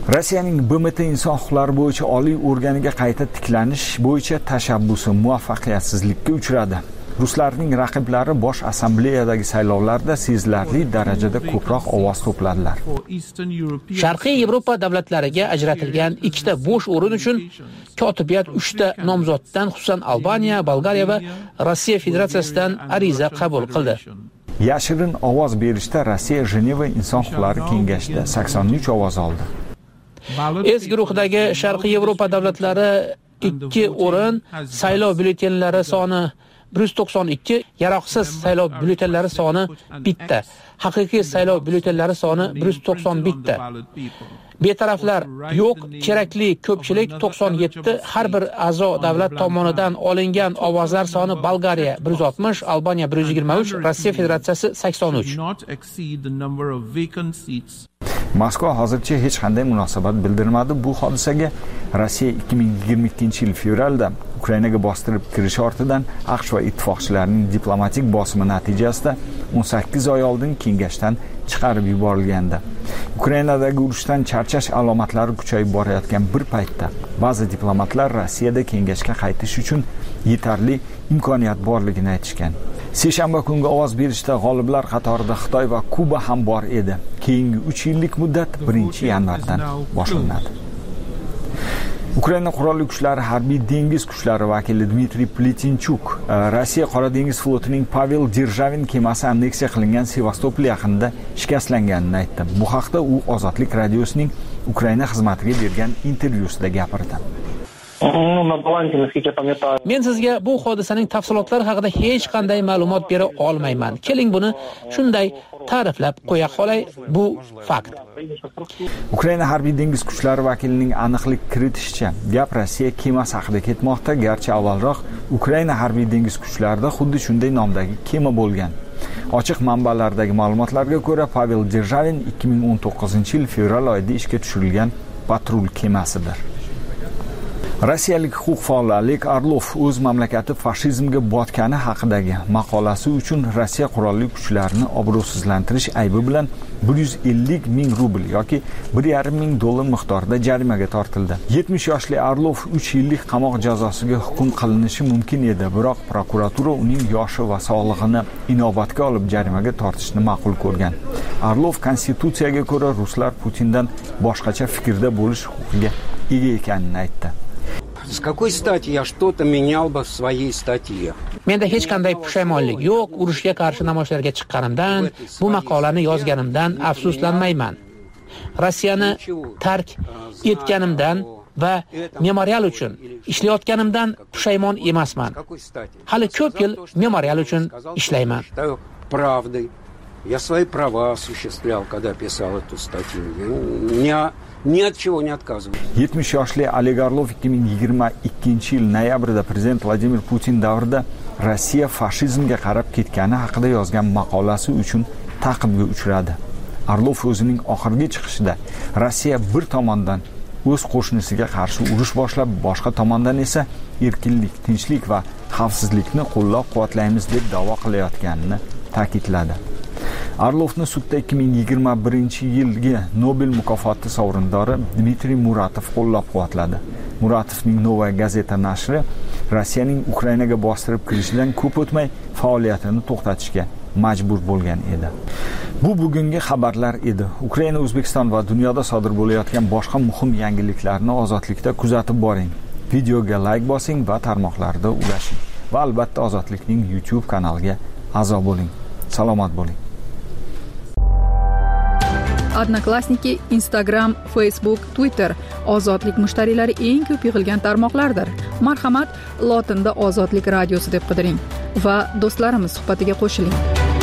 Rossiyaning B M T inson huquqlari bo'yicha oliy organiga qayta tiklanish bo'yicha tashabbusi muvaffaqiyatsizlikka uchradi. Ruslarning raqiblari bosh assambleyadagi saylovlarda sezilarli darajada ko'proq ovoz to'pladilar. Sharqiy Yevropa davlatlariga ajratilgan ikkita bo'sh o'rin uchun kotibiyat uchta nomzoddan, xususan Albaniya, Bolgariya va Rossiya Federatsiyasidan ariza qabul qildi. Yashirin ovoz berishda Rossiya Jeneva inson huquqlari kengashida sakson uch ovoz oldi. S guruhidagi Sharqiy Yevropa davlatlari ikki o'rin, saylov byulletenlari soni bir yuz to'qson ikki, yaroqsiz saylov byulletenlari soni bitta, haqiqiy saylov byulletenlari soni bir yuz to'qson bitta. Betaraflar yo'q, kerakli ko'pchilik to'qson yetti, har bir a'zo davlat tomonidan olingan ovozlar soni Bolgariya bir yuz oltmish, Albaniya bir yuz yigirma uch, Rossiya Federatsiyasi sakson uch. Moskva hozircha hech qanday munosabat bildirmadi. Bu hodisaga Rossiya ikki ming yigirma ikkinchi yil fevralda Ukrainaga bostirib kirish ortidan AQSh va ittifoqchilarining diplomatik bosimi natijasida o'n sakkiz oy oldin kengashdan chiqarib yuborilgandi. Ukrainadagi urushdan charchash alomatlari kuchayib borayotgan bir paytda ba'zi diplomatlar Rossiyada kengashga qaytish uchun yetarli imkoniyat borligini aytishgan. Seshanba kungi ovoz berishda g'oliblar qatorida Xitoy va Kuba ham bor edi. Keyingi uch yillik muddat birinchi yanvardan boshlanadi. Ukraina qurolli kuchlari harbiy dengiz kuchlari vakili Dmitriy Plitinchuk Rossiya Qora dengiz flotining Pavel Derzhavin kemasi anneksiya qilingan Sevastopol yaqinida shikastlanganini aytdi. Bu haqda u Ozodlik radiosining Ukraina xizmatiga bergan intervyusida gapirdi. Men sizga bu hodisaning tafsilotlari haqida hech qanday ma'lumot bera olmayman. Keling buni shunday ta'riflab qo'ya qolay, bu fakt. Ukraina harbiy dengiz kuchlari vakilining aniqlik kiritishicha, gap Rossiya kemasi haqida ketmoqda, garchi avvalroq Ukraina harbiy dengiz kuchlarida xuddi shunday nomdagi kema bo'lgan. Ochiq manbalardagi ma'lumotlarga ko'ra, Pavel Derzhavin ikki ming o'n to'qqizinchi yil fevral oyida ishga tushirilgan patrul kemasidir. Rossiyalik huquq faoli Oleg Orlov o'z mamlakati fashizmga botgani haqidagi maqolasi uchun Rossiya qurolli kuchlarini obro'sizlantirish aybi bilan bir yuz ellik ming rubl yoki bir yarim ming dollar miqdorida jarimaga tortildi. yetmish yoshli Orlov uch yillik qamoq jazosiga hukm qilinishi mumkin edi, biroq prokuratura uning yoshi va sog'lig'ini inobatga olib jarimaga tortishni ma'qul ko'rgan. Orlov konstitutsiyaga ko'ra ruslar Putindan boshqacha fikrda bo'lish huquqiga ega ekanini aytdi. С какой стати я что-то менял бы в своей статье? Menda hech qanday pushaymonlik yo'q. Urushga qarshi namoyishlarga chiqqanimdan, bu maqolani yozganimdan afsuslanmayman. Rossiyani tark etganimdan va memorial uchun ishlayotganimdan pushaymon emasman. Hali ko'p yil memorial uchun ishlayman. Правдой. Я свои права осуществлял, когда писал эту статью. Я ни от чего не отказываюсь. yetmish yoshli Oleg Orlov ikki ming yigirma ikkinchi yil noyabrda prezident Vladimir Putin davrida Rossiya fashizmga qarab ketgani haqida yozgan maqolasi uchun ta'qibga uchradi. Orlov o'zining oxirgi chiqishida Rossiya bir tomondan o'z qo'shnisiga qarshi urush boshlab, boshqa tomondan esa erkinlik, tinchlik va xavfsizlikni qo'llab-quvvatlaymiz deb da'vo qilayotganini ta'kidladi. Orlovni sudda ikki ming yigirma birinchi yilgi Nobel mukofoti sovrindori Dmitriy Muratov qo'llab-quvvatladi. Muratovning Novaya gazeta nashri Rossiyaning Ukrainaga bostirib kirishidan ko'p o'tmay faoliyatini to'xtatishga majbur bo'lgan edi. Bu bugungi xabarlar edi. Ukraina, O'zbekiston va dunyoda sodir bo'layotgan boshqa muhim yangiliklarni Ozodlikda kuzatib boring. Videoga like bosing va tarmoqlarda ulashing. Va albatta Ozodlikning YouTube kanaliga a'zo bo'ling. Salomat bo'ling. Odnoklassniki, Instagram, Facebook, Twitter Ozodlik mushtariylari eng ko'p yig'ilgan tarmoqlardir. Marhamat, lotinda Ozodlik radiosi deb qidiring va do'stlarimiz suhbatiga qo'shiling.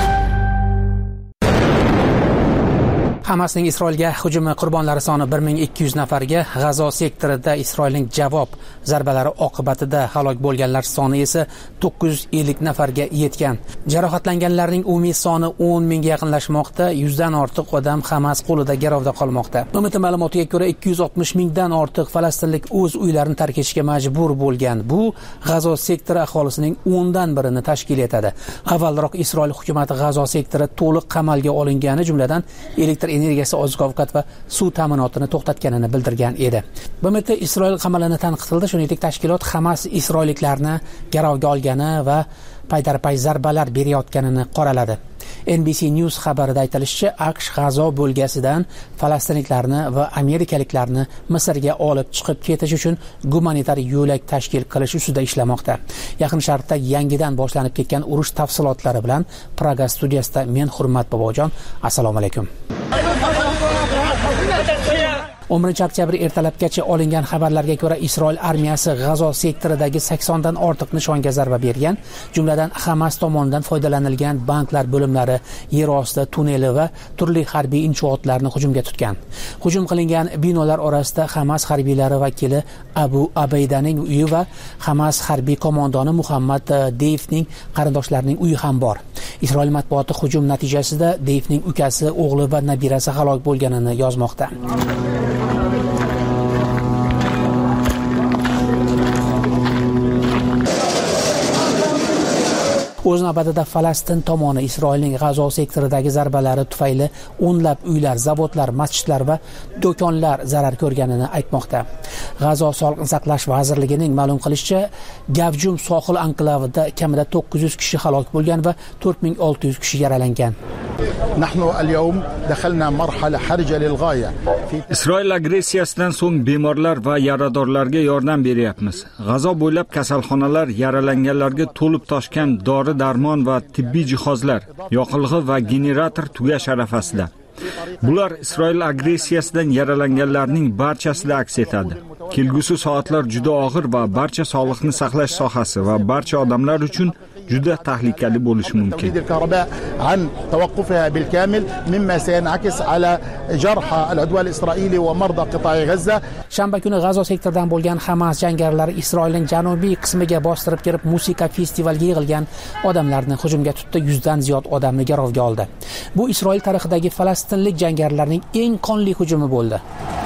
Hamasning Isroilga hujumi qurbonlari soni bir ming ikki yuz nafarga, G'azo sektorida Isroilning javob zarbalari oqibatida halok bo'lganlar soni esa to'qqiz yuz ellik nafarga yetgan. Jarohatlanganlarning umumiy soni o'n mingga yaqinlashmoqda, yuzdan ortiq odam Hamas qo'lida garovda qolmoqda. B M T ma'lumotiga ko'ra ikki yuz oltmish mingdan ortiq falastinlik o'z uylarini tark etishga majbur bo'lgan. Bu G'azo sektori aholisining o'ndan birini tashkil etadi. Avvalroq Isroil hukumati G'azo sektori to'liq qamalga olingani, jumladan elektr energiyasi, oziq-ovqat va suv ta'minotini to'xtatganini bildirgan edi. B M T Isroil qamalini tanqid qildi, shuningdek tashkilot Hamas isroilliklarni garovga olgani va paydarpay zarbalar berayotganini qoraladi. N B C News xabarida aytilishicha, AQSh G'azo bo'lgasidan falastinliklarni va amerikaliklarni Misrga olib chiqib ketish uchun gumanitar yo'lak tashkil qilish ustida ishlamoqda. Yaqin Sharqda yangidan boshlanib ketgan urush tafsilotlari bilan Praga studiyasida men Hurmat Bobojon. Assalomu alaykum. o'n birinchi oktyabr ertalabgacha olingan xabarlarga ko'ra, Isroil armiyasi G'azo sektoridagi sakson dan ortiq nishonga zarba bergan, jumladan Hamas tomonidan foydalanilgan banklar bo'limlari, yer osti tunneli va turli harbiy inshootlarni hujumga tutgan. Hujum qilingan binolar orasida Hamas harbiylari vakili Abu Abaydaning uyi va Hamas harbiy qo'mondoni Muhammad Deyfning qarindoshlarining uyi ham bor. Isroil matbuoti hujum natijasida Deyfning ukasi, o'g'li va nabirasi halok bo'lganini yozmoqda. O'z navbatida Falastin tomoni Isroilning G'azo sektoridagi zarbalari tufayli o'nlab uylar, zavodlar, masjidlar va do'konlar zarar ko'rganini aytmoqda. G'azo Sog'liqni saqlash vazirligining ma'lum qilishicha, Gavjum sohil anklavida kamida to'qqiz yuz kishi halok bo'lgan va to'rt ming olti yuz kishi yaralangan. Isroil agressiyasidan so'ng bemorlar va yaradorlarga yordam beryapmiz. G'azo bo'ylab kasalxonalar yaralanganlarga to'lib toshgan dori darmon va tibbiy jihozlar, yoqilg'i va generator tugash arafasida. Bular Isroil agressiyasidan yaralanganlarning barchasida aks etadi. Kelgusi soatlar juda og'ir va barcha sog'liqni saqlash sohasi va barcha odamlar uchun juda tahlikali bo'lishi mumkin. Shanba kuni G'azo sektoridan bo'lgan Hamas jangarilari Isroilning janubiy qismiga bostirib kirib, musiqa festivaliga yig'ilgan odamlarni hujumga tutdi, yuzdan ziyod odamni garovga oldi. Bu Isroil tarixidagi falastinlik jangarilarning eng qonli hujumi bo'ldi.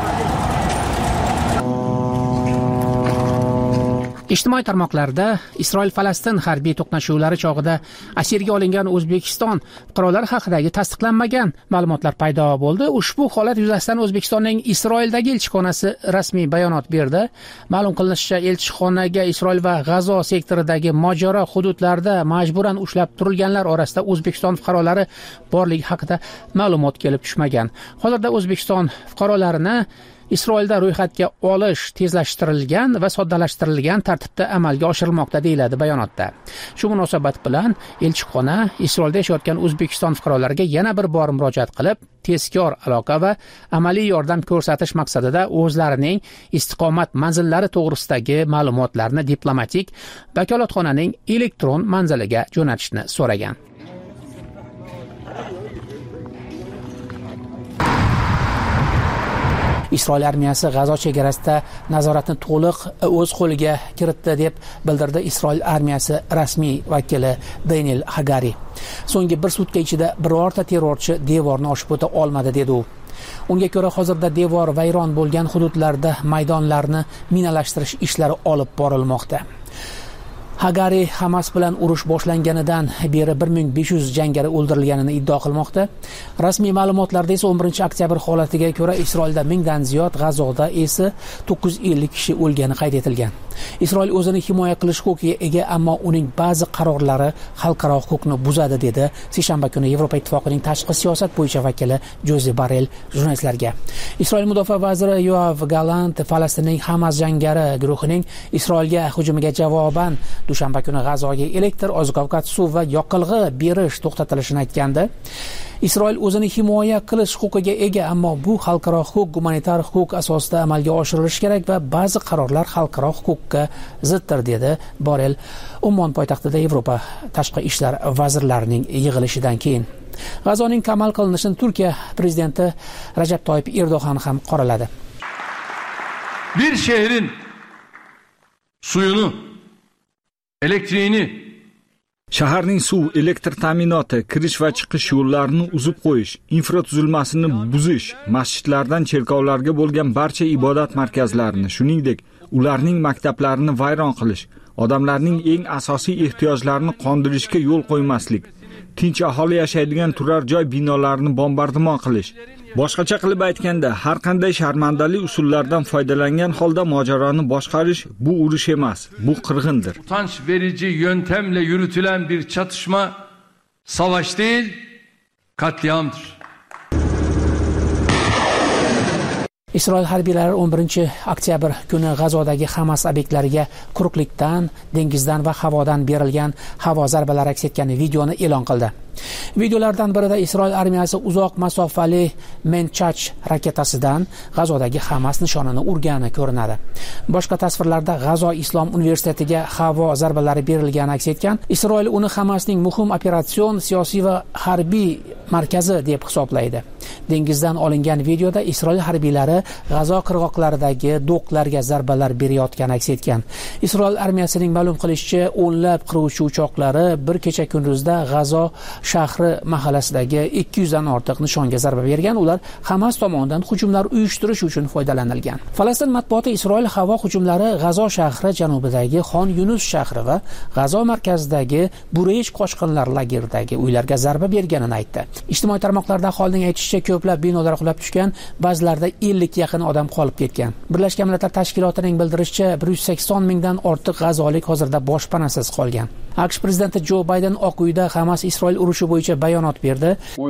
Ijtimoiy tarmoqlarda Isroil-Falastin harbiy to'qnashuvlari chog'ida asirga olingan O'zbekiston fuqarolari haqidagi tasdiqlanmagan ma'lumotlar paydo bo'ldi. Ushbu holat yuzasidan O'zbekistonning Isroildagi elchixonasi rasmiy bayonot berdi. Ma'lum qilinishicha, elchixonaga Isroil va G'azo sektoridagi mojaro hududlarda majburan ushlab turilganlar orasida O'zbekiston fuqarolari borligi haqida ma'lumot kelib tushmagan. Hozirda O'zbekiston fuqarolarini Isroilda ro'yxatga olish tezlashtirilgan va soddalashtirilgan tartibda amalga oshirilmoqda deyiladi bayonotda. Shu munosabat bilan elchixona Isroilda yashayotgan O'zbekiston fuqarolariga yana bir bor murojaat qilib, tezkor aloqa va amaliy yordam ko'rsatish maqsadida o'zlarining istiqomat manzillari to'g'risidagi ma'lumotlarni diplomatik vakolatxonaning elektron manziliga jo'natishni so'ragan. Isroil armiyasi G'azo chegarasida nazoratni to'liq o'z qo'liga kiritdi deb bildirdi Isroil armiyasi rasmiy vakili Daniel Hagari. So'nggi bir sutka ichida birorta terrorchi devorni oshib o'ta olmadi dedi u. Unga ko'ra, hozirda devor vayron bo'lgan hududlarda maydonlarni minalashtirish ishlari olib borilmoqda. Hagari Hamas bilan urush boshlanganidan beri bir ming besh yuz jangari o'ldirilganini iddao qilmoqda. Rasmiy ma'lumotlarda esa o'n birinchi oktyabr holatiga ko'ra Isroilda mingdan ziyod, G'azoda esa to'qqiz yuz ellik kishi o'lgani qayd etilgan. Isroil o'zini himoya qilish huquqiga ega, ammo uning ba'zi qarorlari xalqaro huquqni buzadi dedi seshanba kuni Yevropa Ittifoqining tashqi siyosat bo'yicha vakili Jozef Borrell jurnalistlarga. Isroil mudofaa vaziri Yoav Galant Falastinning Hamas jangari guruhining Isroilga hujumiga javoban dushanba kuni G'azoga elektr, oziq-ovqat, suv va yoqilg'i berish to'xtatilishini aytgandi. Isroil o'zini himoya qilish huquqiga ega, ammo bu xalqaro huquq, gumanitar huquq asosida amalga oshirilishi kerak va ba'zi qarorlar xalqaro huquqqa ziddir dedi Borrell Ummon poytaxtida Yevropa tashqi ishlar vazirlarining yig'ilishidan keyin. G'azoning qamal qilinishini Turkiya prezidenti Rajab Toyyip Erdo'g'an ham qoraladi. Bir şehrin suyunu, elektriğini, shaharning suv, elektr ta'minoti, kirish va chiqish yo'llarini uzib qo'yish, infratuzilmasini buzish, masjidlardan cherkovlarga bo'lgan barcha ibodat markazlarini, shuningdek, ularning maktablarini vayron qilish, odamlarning eng asosiy ehtiyojlarini qondirishga yo'l qo'ymaslik, tinch aholi yashaydigan turar joy binolarini bombardimon qilish, Boshqacha qilib aytganda, har qanday sharmandali usullardan foydalangan holda mojaroni boshqarish bu urush emas, bu qirg'indir. Utanç verici yöntemle yürütülen bir çatışma savaş değil, katliamdır. Isroil harbiylari o'n birinchi oktyabr kuni G'azodagi Hamas obyektlariga quruqlikdan, dengizdan va havodan berilgan havo zarbalari aks etgan videoni e'lon qildi. Videolardan birida Isroil armiyasi uzoq masofali Menchach raketasidan G'azodagi Hamas nishonini urgani ko'rinadi. Boshqa tasvirlarda G'azo Islom universitetiga havo zarbalari berilgani aks etgan. Isroil uni Hamasning muhim operatsion, siyosiy va harbiy markazi deb hisoblaydi. Dengizdan olingan videoda Isroil harbiylari G'azo qirg'oqlaridagi do'qlarga zarbalar berayotgani aks etgan. Isroil armiyasining ma'lum qilishicha, o'nlab qiruvchi uchoqlari bir kecha kunduzda G'azo shahri mahallasidagi ikki yuz dan ortiq nishonga zarba bergan. Ular Hamas tomonidan hujumlar uyushtirish uchun foydalanilgan. Falastin matbuoti Isroil havo hujumlari G'azo shahri janubidagi Xon Yunus shahri va G'azo markazidagi Bureyj qochqinlar lageridagi uylarga zarba berganini aytdi. Ijtimoiy tarmoqlarda aholining aytishicha, ko'plab binolar qulab tushgan, ba'zilarida ellik ga yaqin odam qolib ketgan. Birlashgan Millatlar Tashkilotining bildirishicha, bir yuz sakson mingdan ortiq g'azolik hozirda boshpanasiz qolgan. AQSh prezidenti Jo Bayden Oq uyda Hamas Isroil urushi bo'yicha bayonot berdi.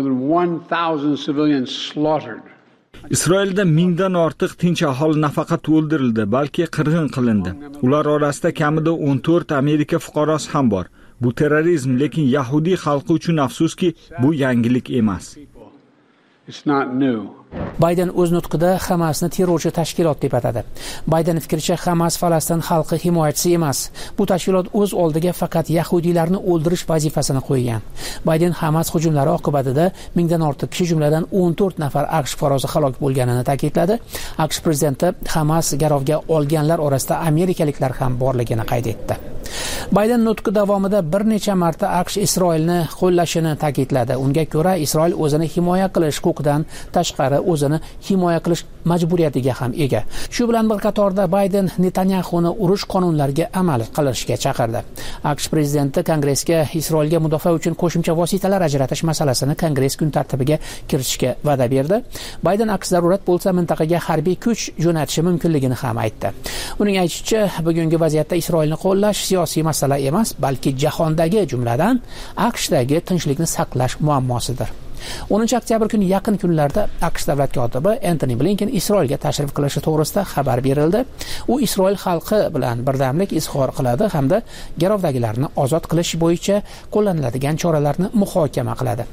Isroilda mingdan ortiq tinch aholi nafaqat o'ldirildi, balki qirg'in qilindi. Ular orasida kamida o'n to'rt Amerika fuqarosi ham bor. Bu terrorizm, lekin Yahudiy xalqi uchun afsuski, bu yangilik emas. It's not new. Bayden o'z nutqida Hamasni terrorchi tashkilot deb atadi. Bayden fikricha, Hamas Falastin xalqi himoyachisi emas. Bu tashkilot o'z oldiga faqat yahudiylarni o'ldirish vazifasini qo'ygan. Bayden Hamas hujumlari oqibatida mingdan ortiq kishi, jumladan o'n to'rt nafar AQSh fuqarosi halok bo'lganini ta'kidladi. AQSh prezidenti Hamas garovga olganlar orasida amerikaliklar ham borligini qayd etdi. Bayden nutqi davomida bir necha marta AQSh Isroilni qo'llashini ta'kidladi. Unga ko'ra, Isroil o'zini himoya qilish huquqidan tashqari o'zini himoya qilish majburiyatiga ham ega. Shu bilan bir qatorda Bayden Netanyahuni urush qonunlariga amal qilishga chaqirdi. AQSh prezidenti Kongressga Isroilga mudofaa uchun qo'shimcha vositalar ajratish masalasini Kongress kun tartibiga kiritishga va'da berdi. Bayden aks zarurat bo'lsa mintaqaga harbiy kuch jo'natishi mumkinligini ham aytdi. Uning aytishicha, bugungi vaziyatda Isroilni qo'llash siyosiy masala emas, balki jahondagi, jumladan AQShdagi tinchlikni saqlash muammosidir. o'ninchi oktyabr kuni yaqin kunlarda AQSh davlat kotibi Antony Blinken Isroilga tashrif qilishi to'g'risida xabar berildi. U Isroil xalqi bilan birdamlik izhor qiladi hamda garovdagilarni ozod qilish bo'yicha qo'llaniladigan choralarni muhokama qiladi.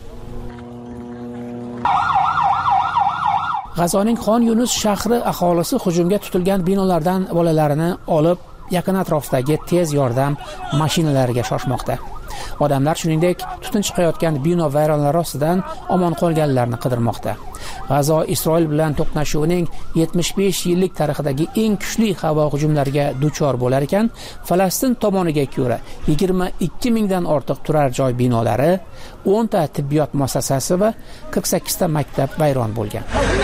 G'azoning Xon Yunus shahri aholisi hujumga tutilgan binolardan bolalarini olib yaqin atrofdagi tez yordam mashinalariga shoshmoqda. Odamlar shuningdek tutun chiqayotgan bino vayronlari ostidan omon qolganlarni qidirmoqda. G'azo Isroil bilan to'qnashuvining yetmish besh yillik tarixidagi eng kuchli havo hujumlariga duchor bo'lar ekan, Falastin tomoniga ko'ra yigirma ikki mingdan ortiq turar joy binolari, o'n ta tibbiyot muassasasi va qirq sakkiz ta maktab vayron bo'lgan.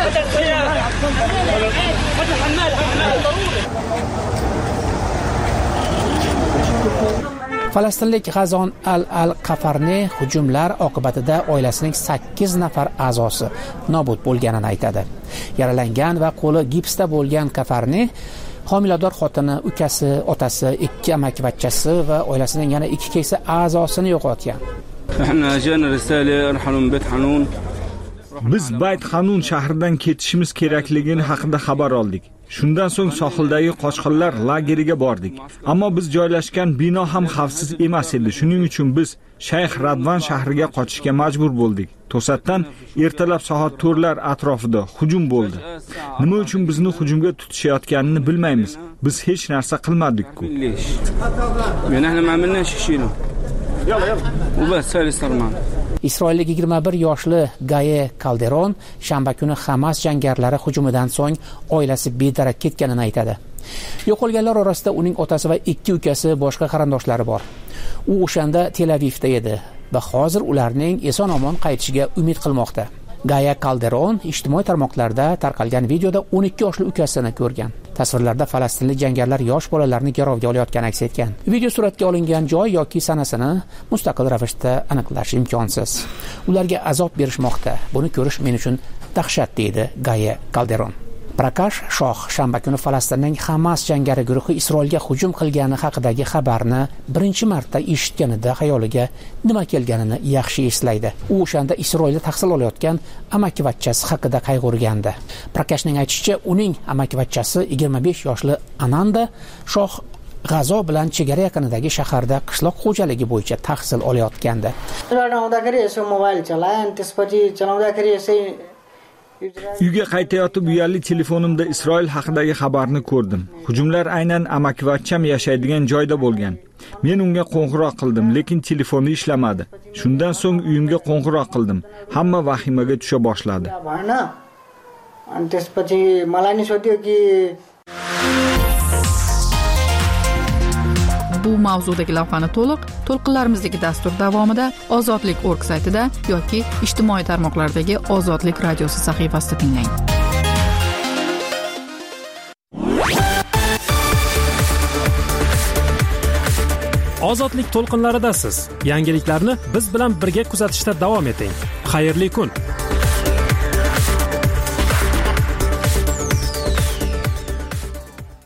Falastinlik G'azon al-Al-Qafarni hujumlar oqibatida oilasining sakkiz nafar a'zosi nobud bo'lganini aytadi. Yaralangan va qo'li gipsda bo'lgan Qafarni homilador xotini, ukasi, otasi, ikki amakivachchasi va oilasining yana ikki keksa a'zosini yo'qotgan. Biz Bayt Hanun shahridan ketishimiz kerakligini haqida xabar oldik. Shundan so'ng sohildagi qochqinlar lageriga bordik. Ammo biz joylashgan bino ham xavfsiz emas edi. Shuning uchun biz Shayx Radvan shahriga qochishga majbur bo'ldik. To'satdan ertalab soat to'rtlar atrofida hujum bo'ldi. Nima uchun bizni hujumga tutishayotganini bilmaymiz. Biz hech narsa qilmadik-ku. Isroillik yigirma bir yoshli Gaye Calderon shanba kuni Hamas jangarlari hujumidan so'ng oilasi bedarak ketganini aytadi. Yo'qolganlar orasida uning otasi va ikki ukasi, boshqa qarindoshlari bor. U o'shanda Tel Avivda edi va hozir ularning eson-omon qaytishiga umid qilmoqda. Gaye Calderon ijtimoiy tarmoqlarda tarqalgan videoda o'n ikki yoshli ukasini ko'rgan. Tasvirlarda falastinlik jangarilar yosh bolalarni garovga olayotgani aks etgan. Video suratga olingan joy yoki sanasini mustaqil ravishda aniqlash imkonsiz. Ularga azob berishmoqda. Buni ko'rish men uchun dahshat, deydi Gaye Calderon. Prakash Shoh shanba kuni Falastinning Hamas jangari guruhi Isroilga hujum qilgani haqidagi xabarni birinchi marta eshitganida xayoliga nima kelganini yaxshi eslaydi. U o'shanda Isroilda tahsil olayotgan amakivachchasi haqida qayg'urgandi. Prakashning aytishicha, uning amakivachchasi yigirma besh yoshli Ananda Shoh G'azo bilan chegara yaqinidagi shaharda qishloq xo'jaligi bo'yicha tahsil olayotgandi. Uyga qaytayotib uyali telefonimda Isroil haqidagi xabarni ko'rdim. Hujumlar aynan amakivachcham yashaydigan joyda bo'lgan. Men unga qo'ng'iroq qildim, lekin telefoni ishlamadi. Shundan so'ng uyimga qo'ng'iroq qildim. Hamma vahimaga tusha boshladi. Bu mavzudagi lavhani to'liq to'lqinlarimizdagi dastur davomida ozodlik точка org saytida yoki ijtimoiy tarmoqlardagi Ozodlik radiosi sahifasida tinglang. Ozodlik to'lqinlaridasiz. Yangiliklarni biz bilan birga kuzatishda davom eting. Xayrli kun.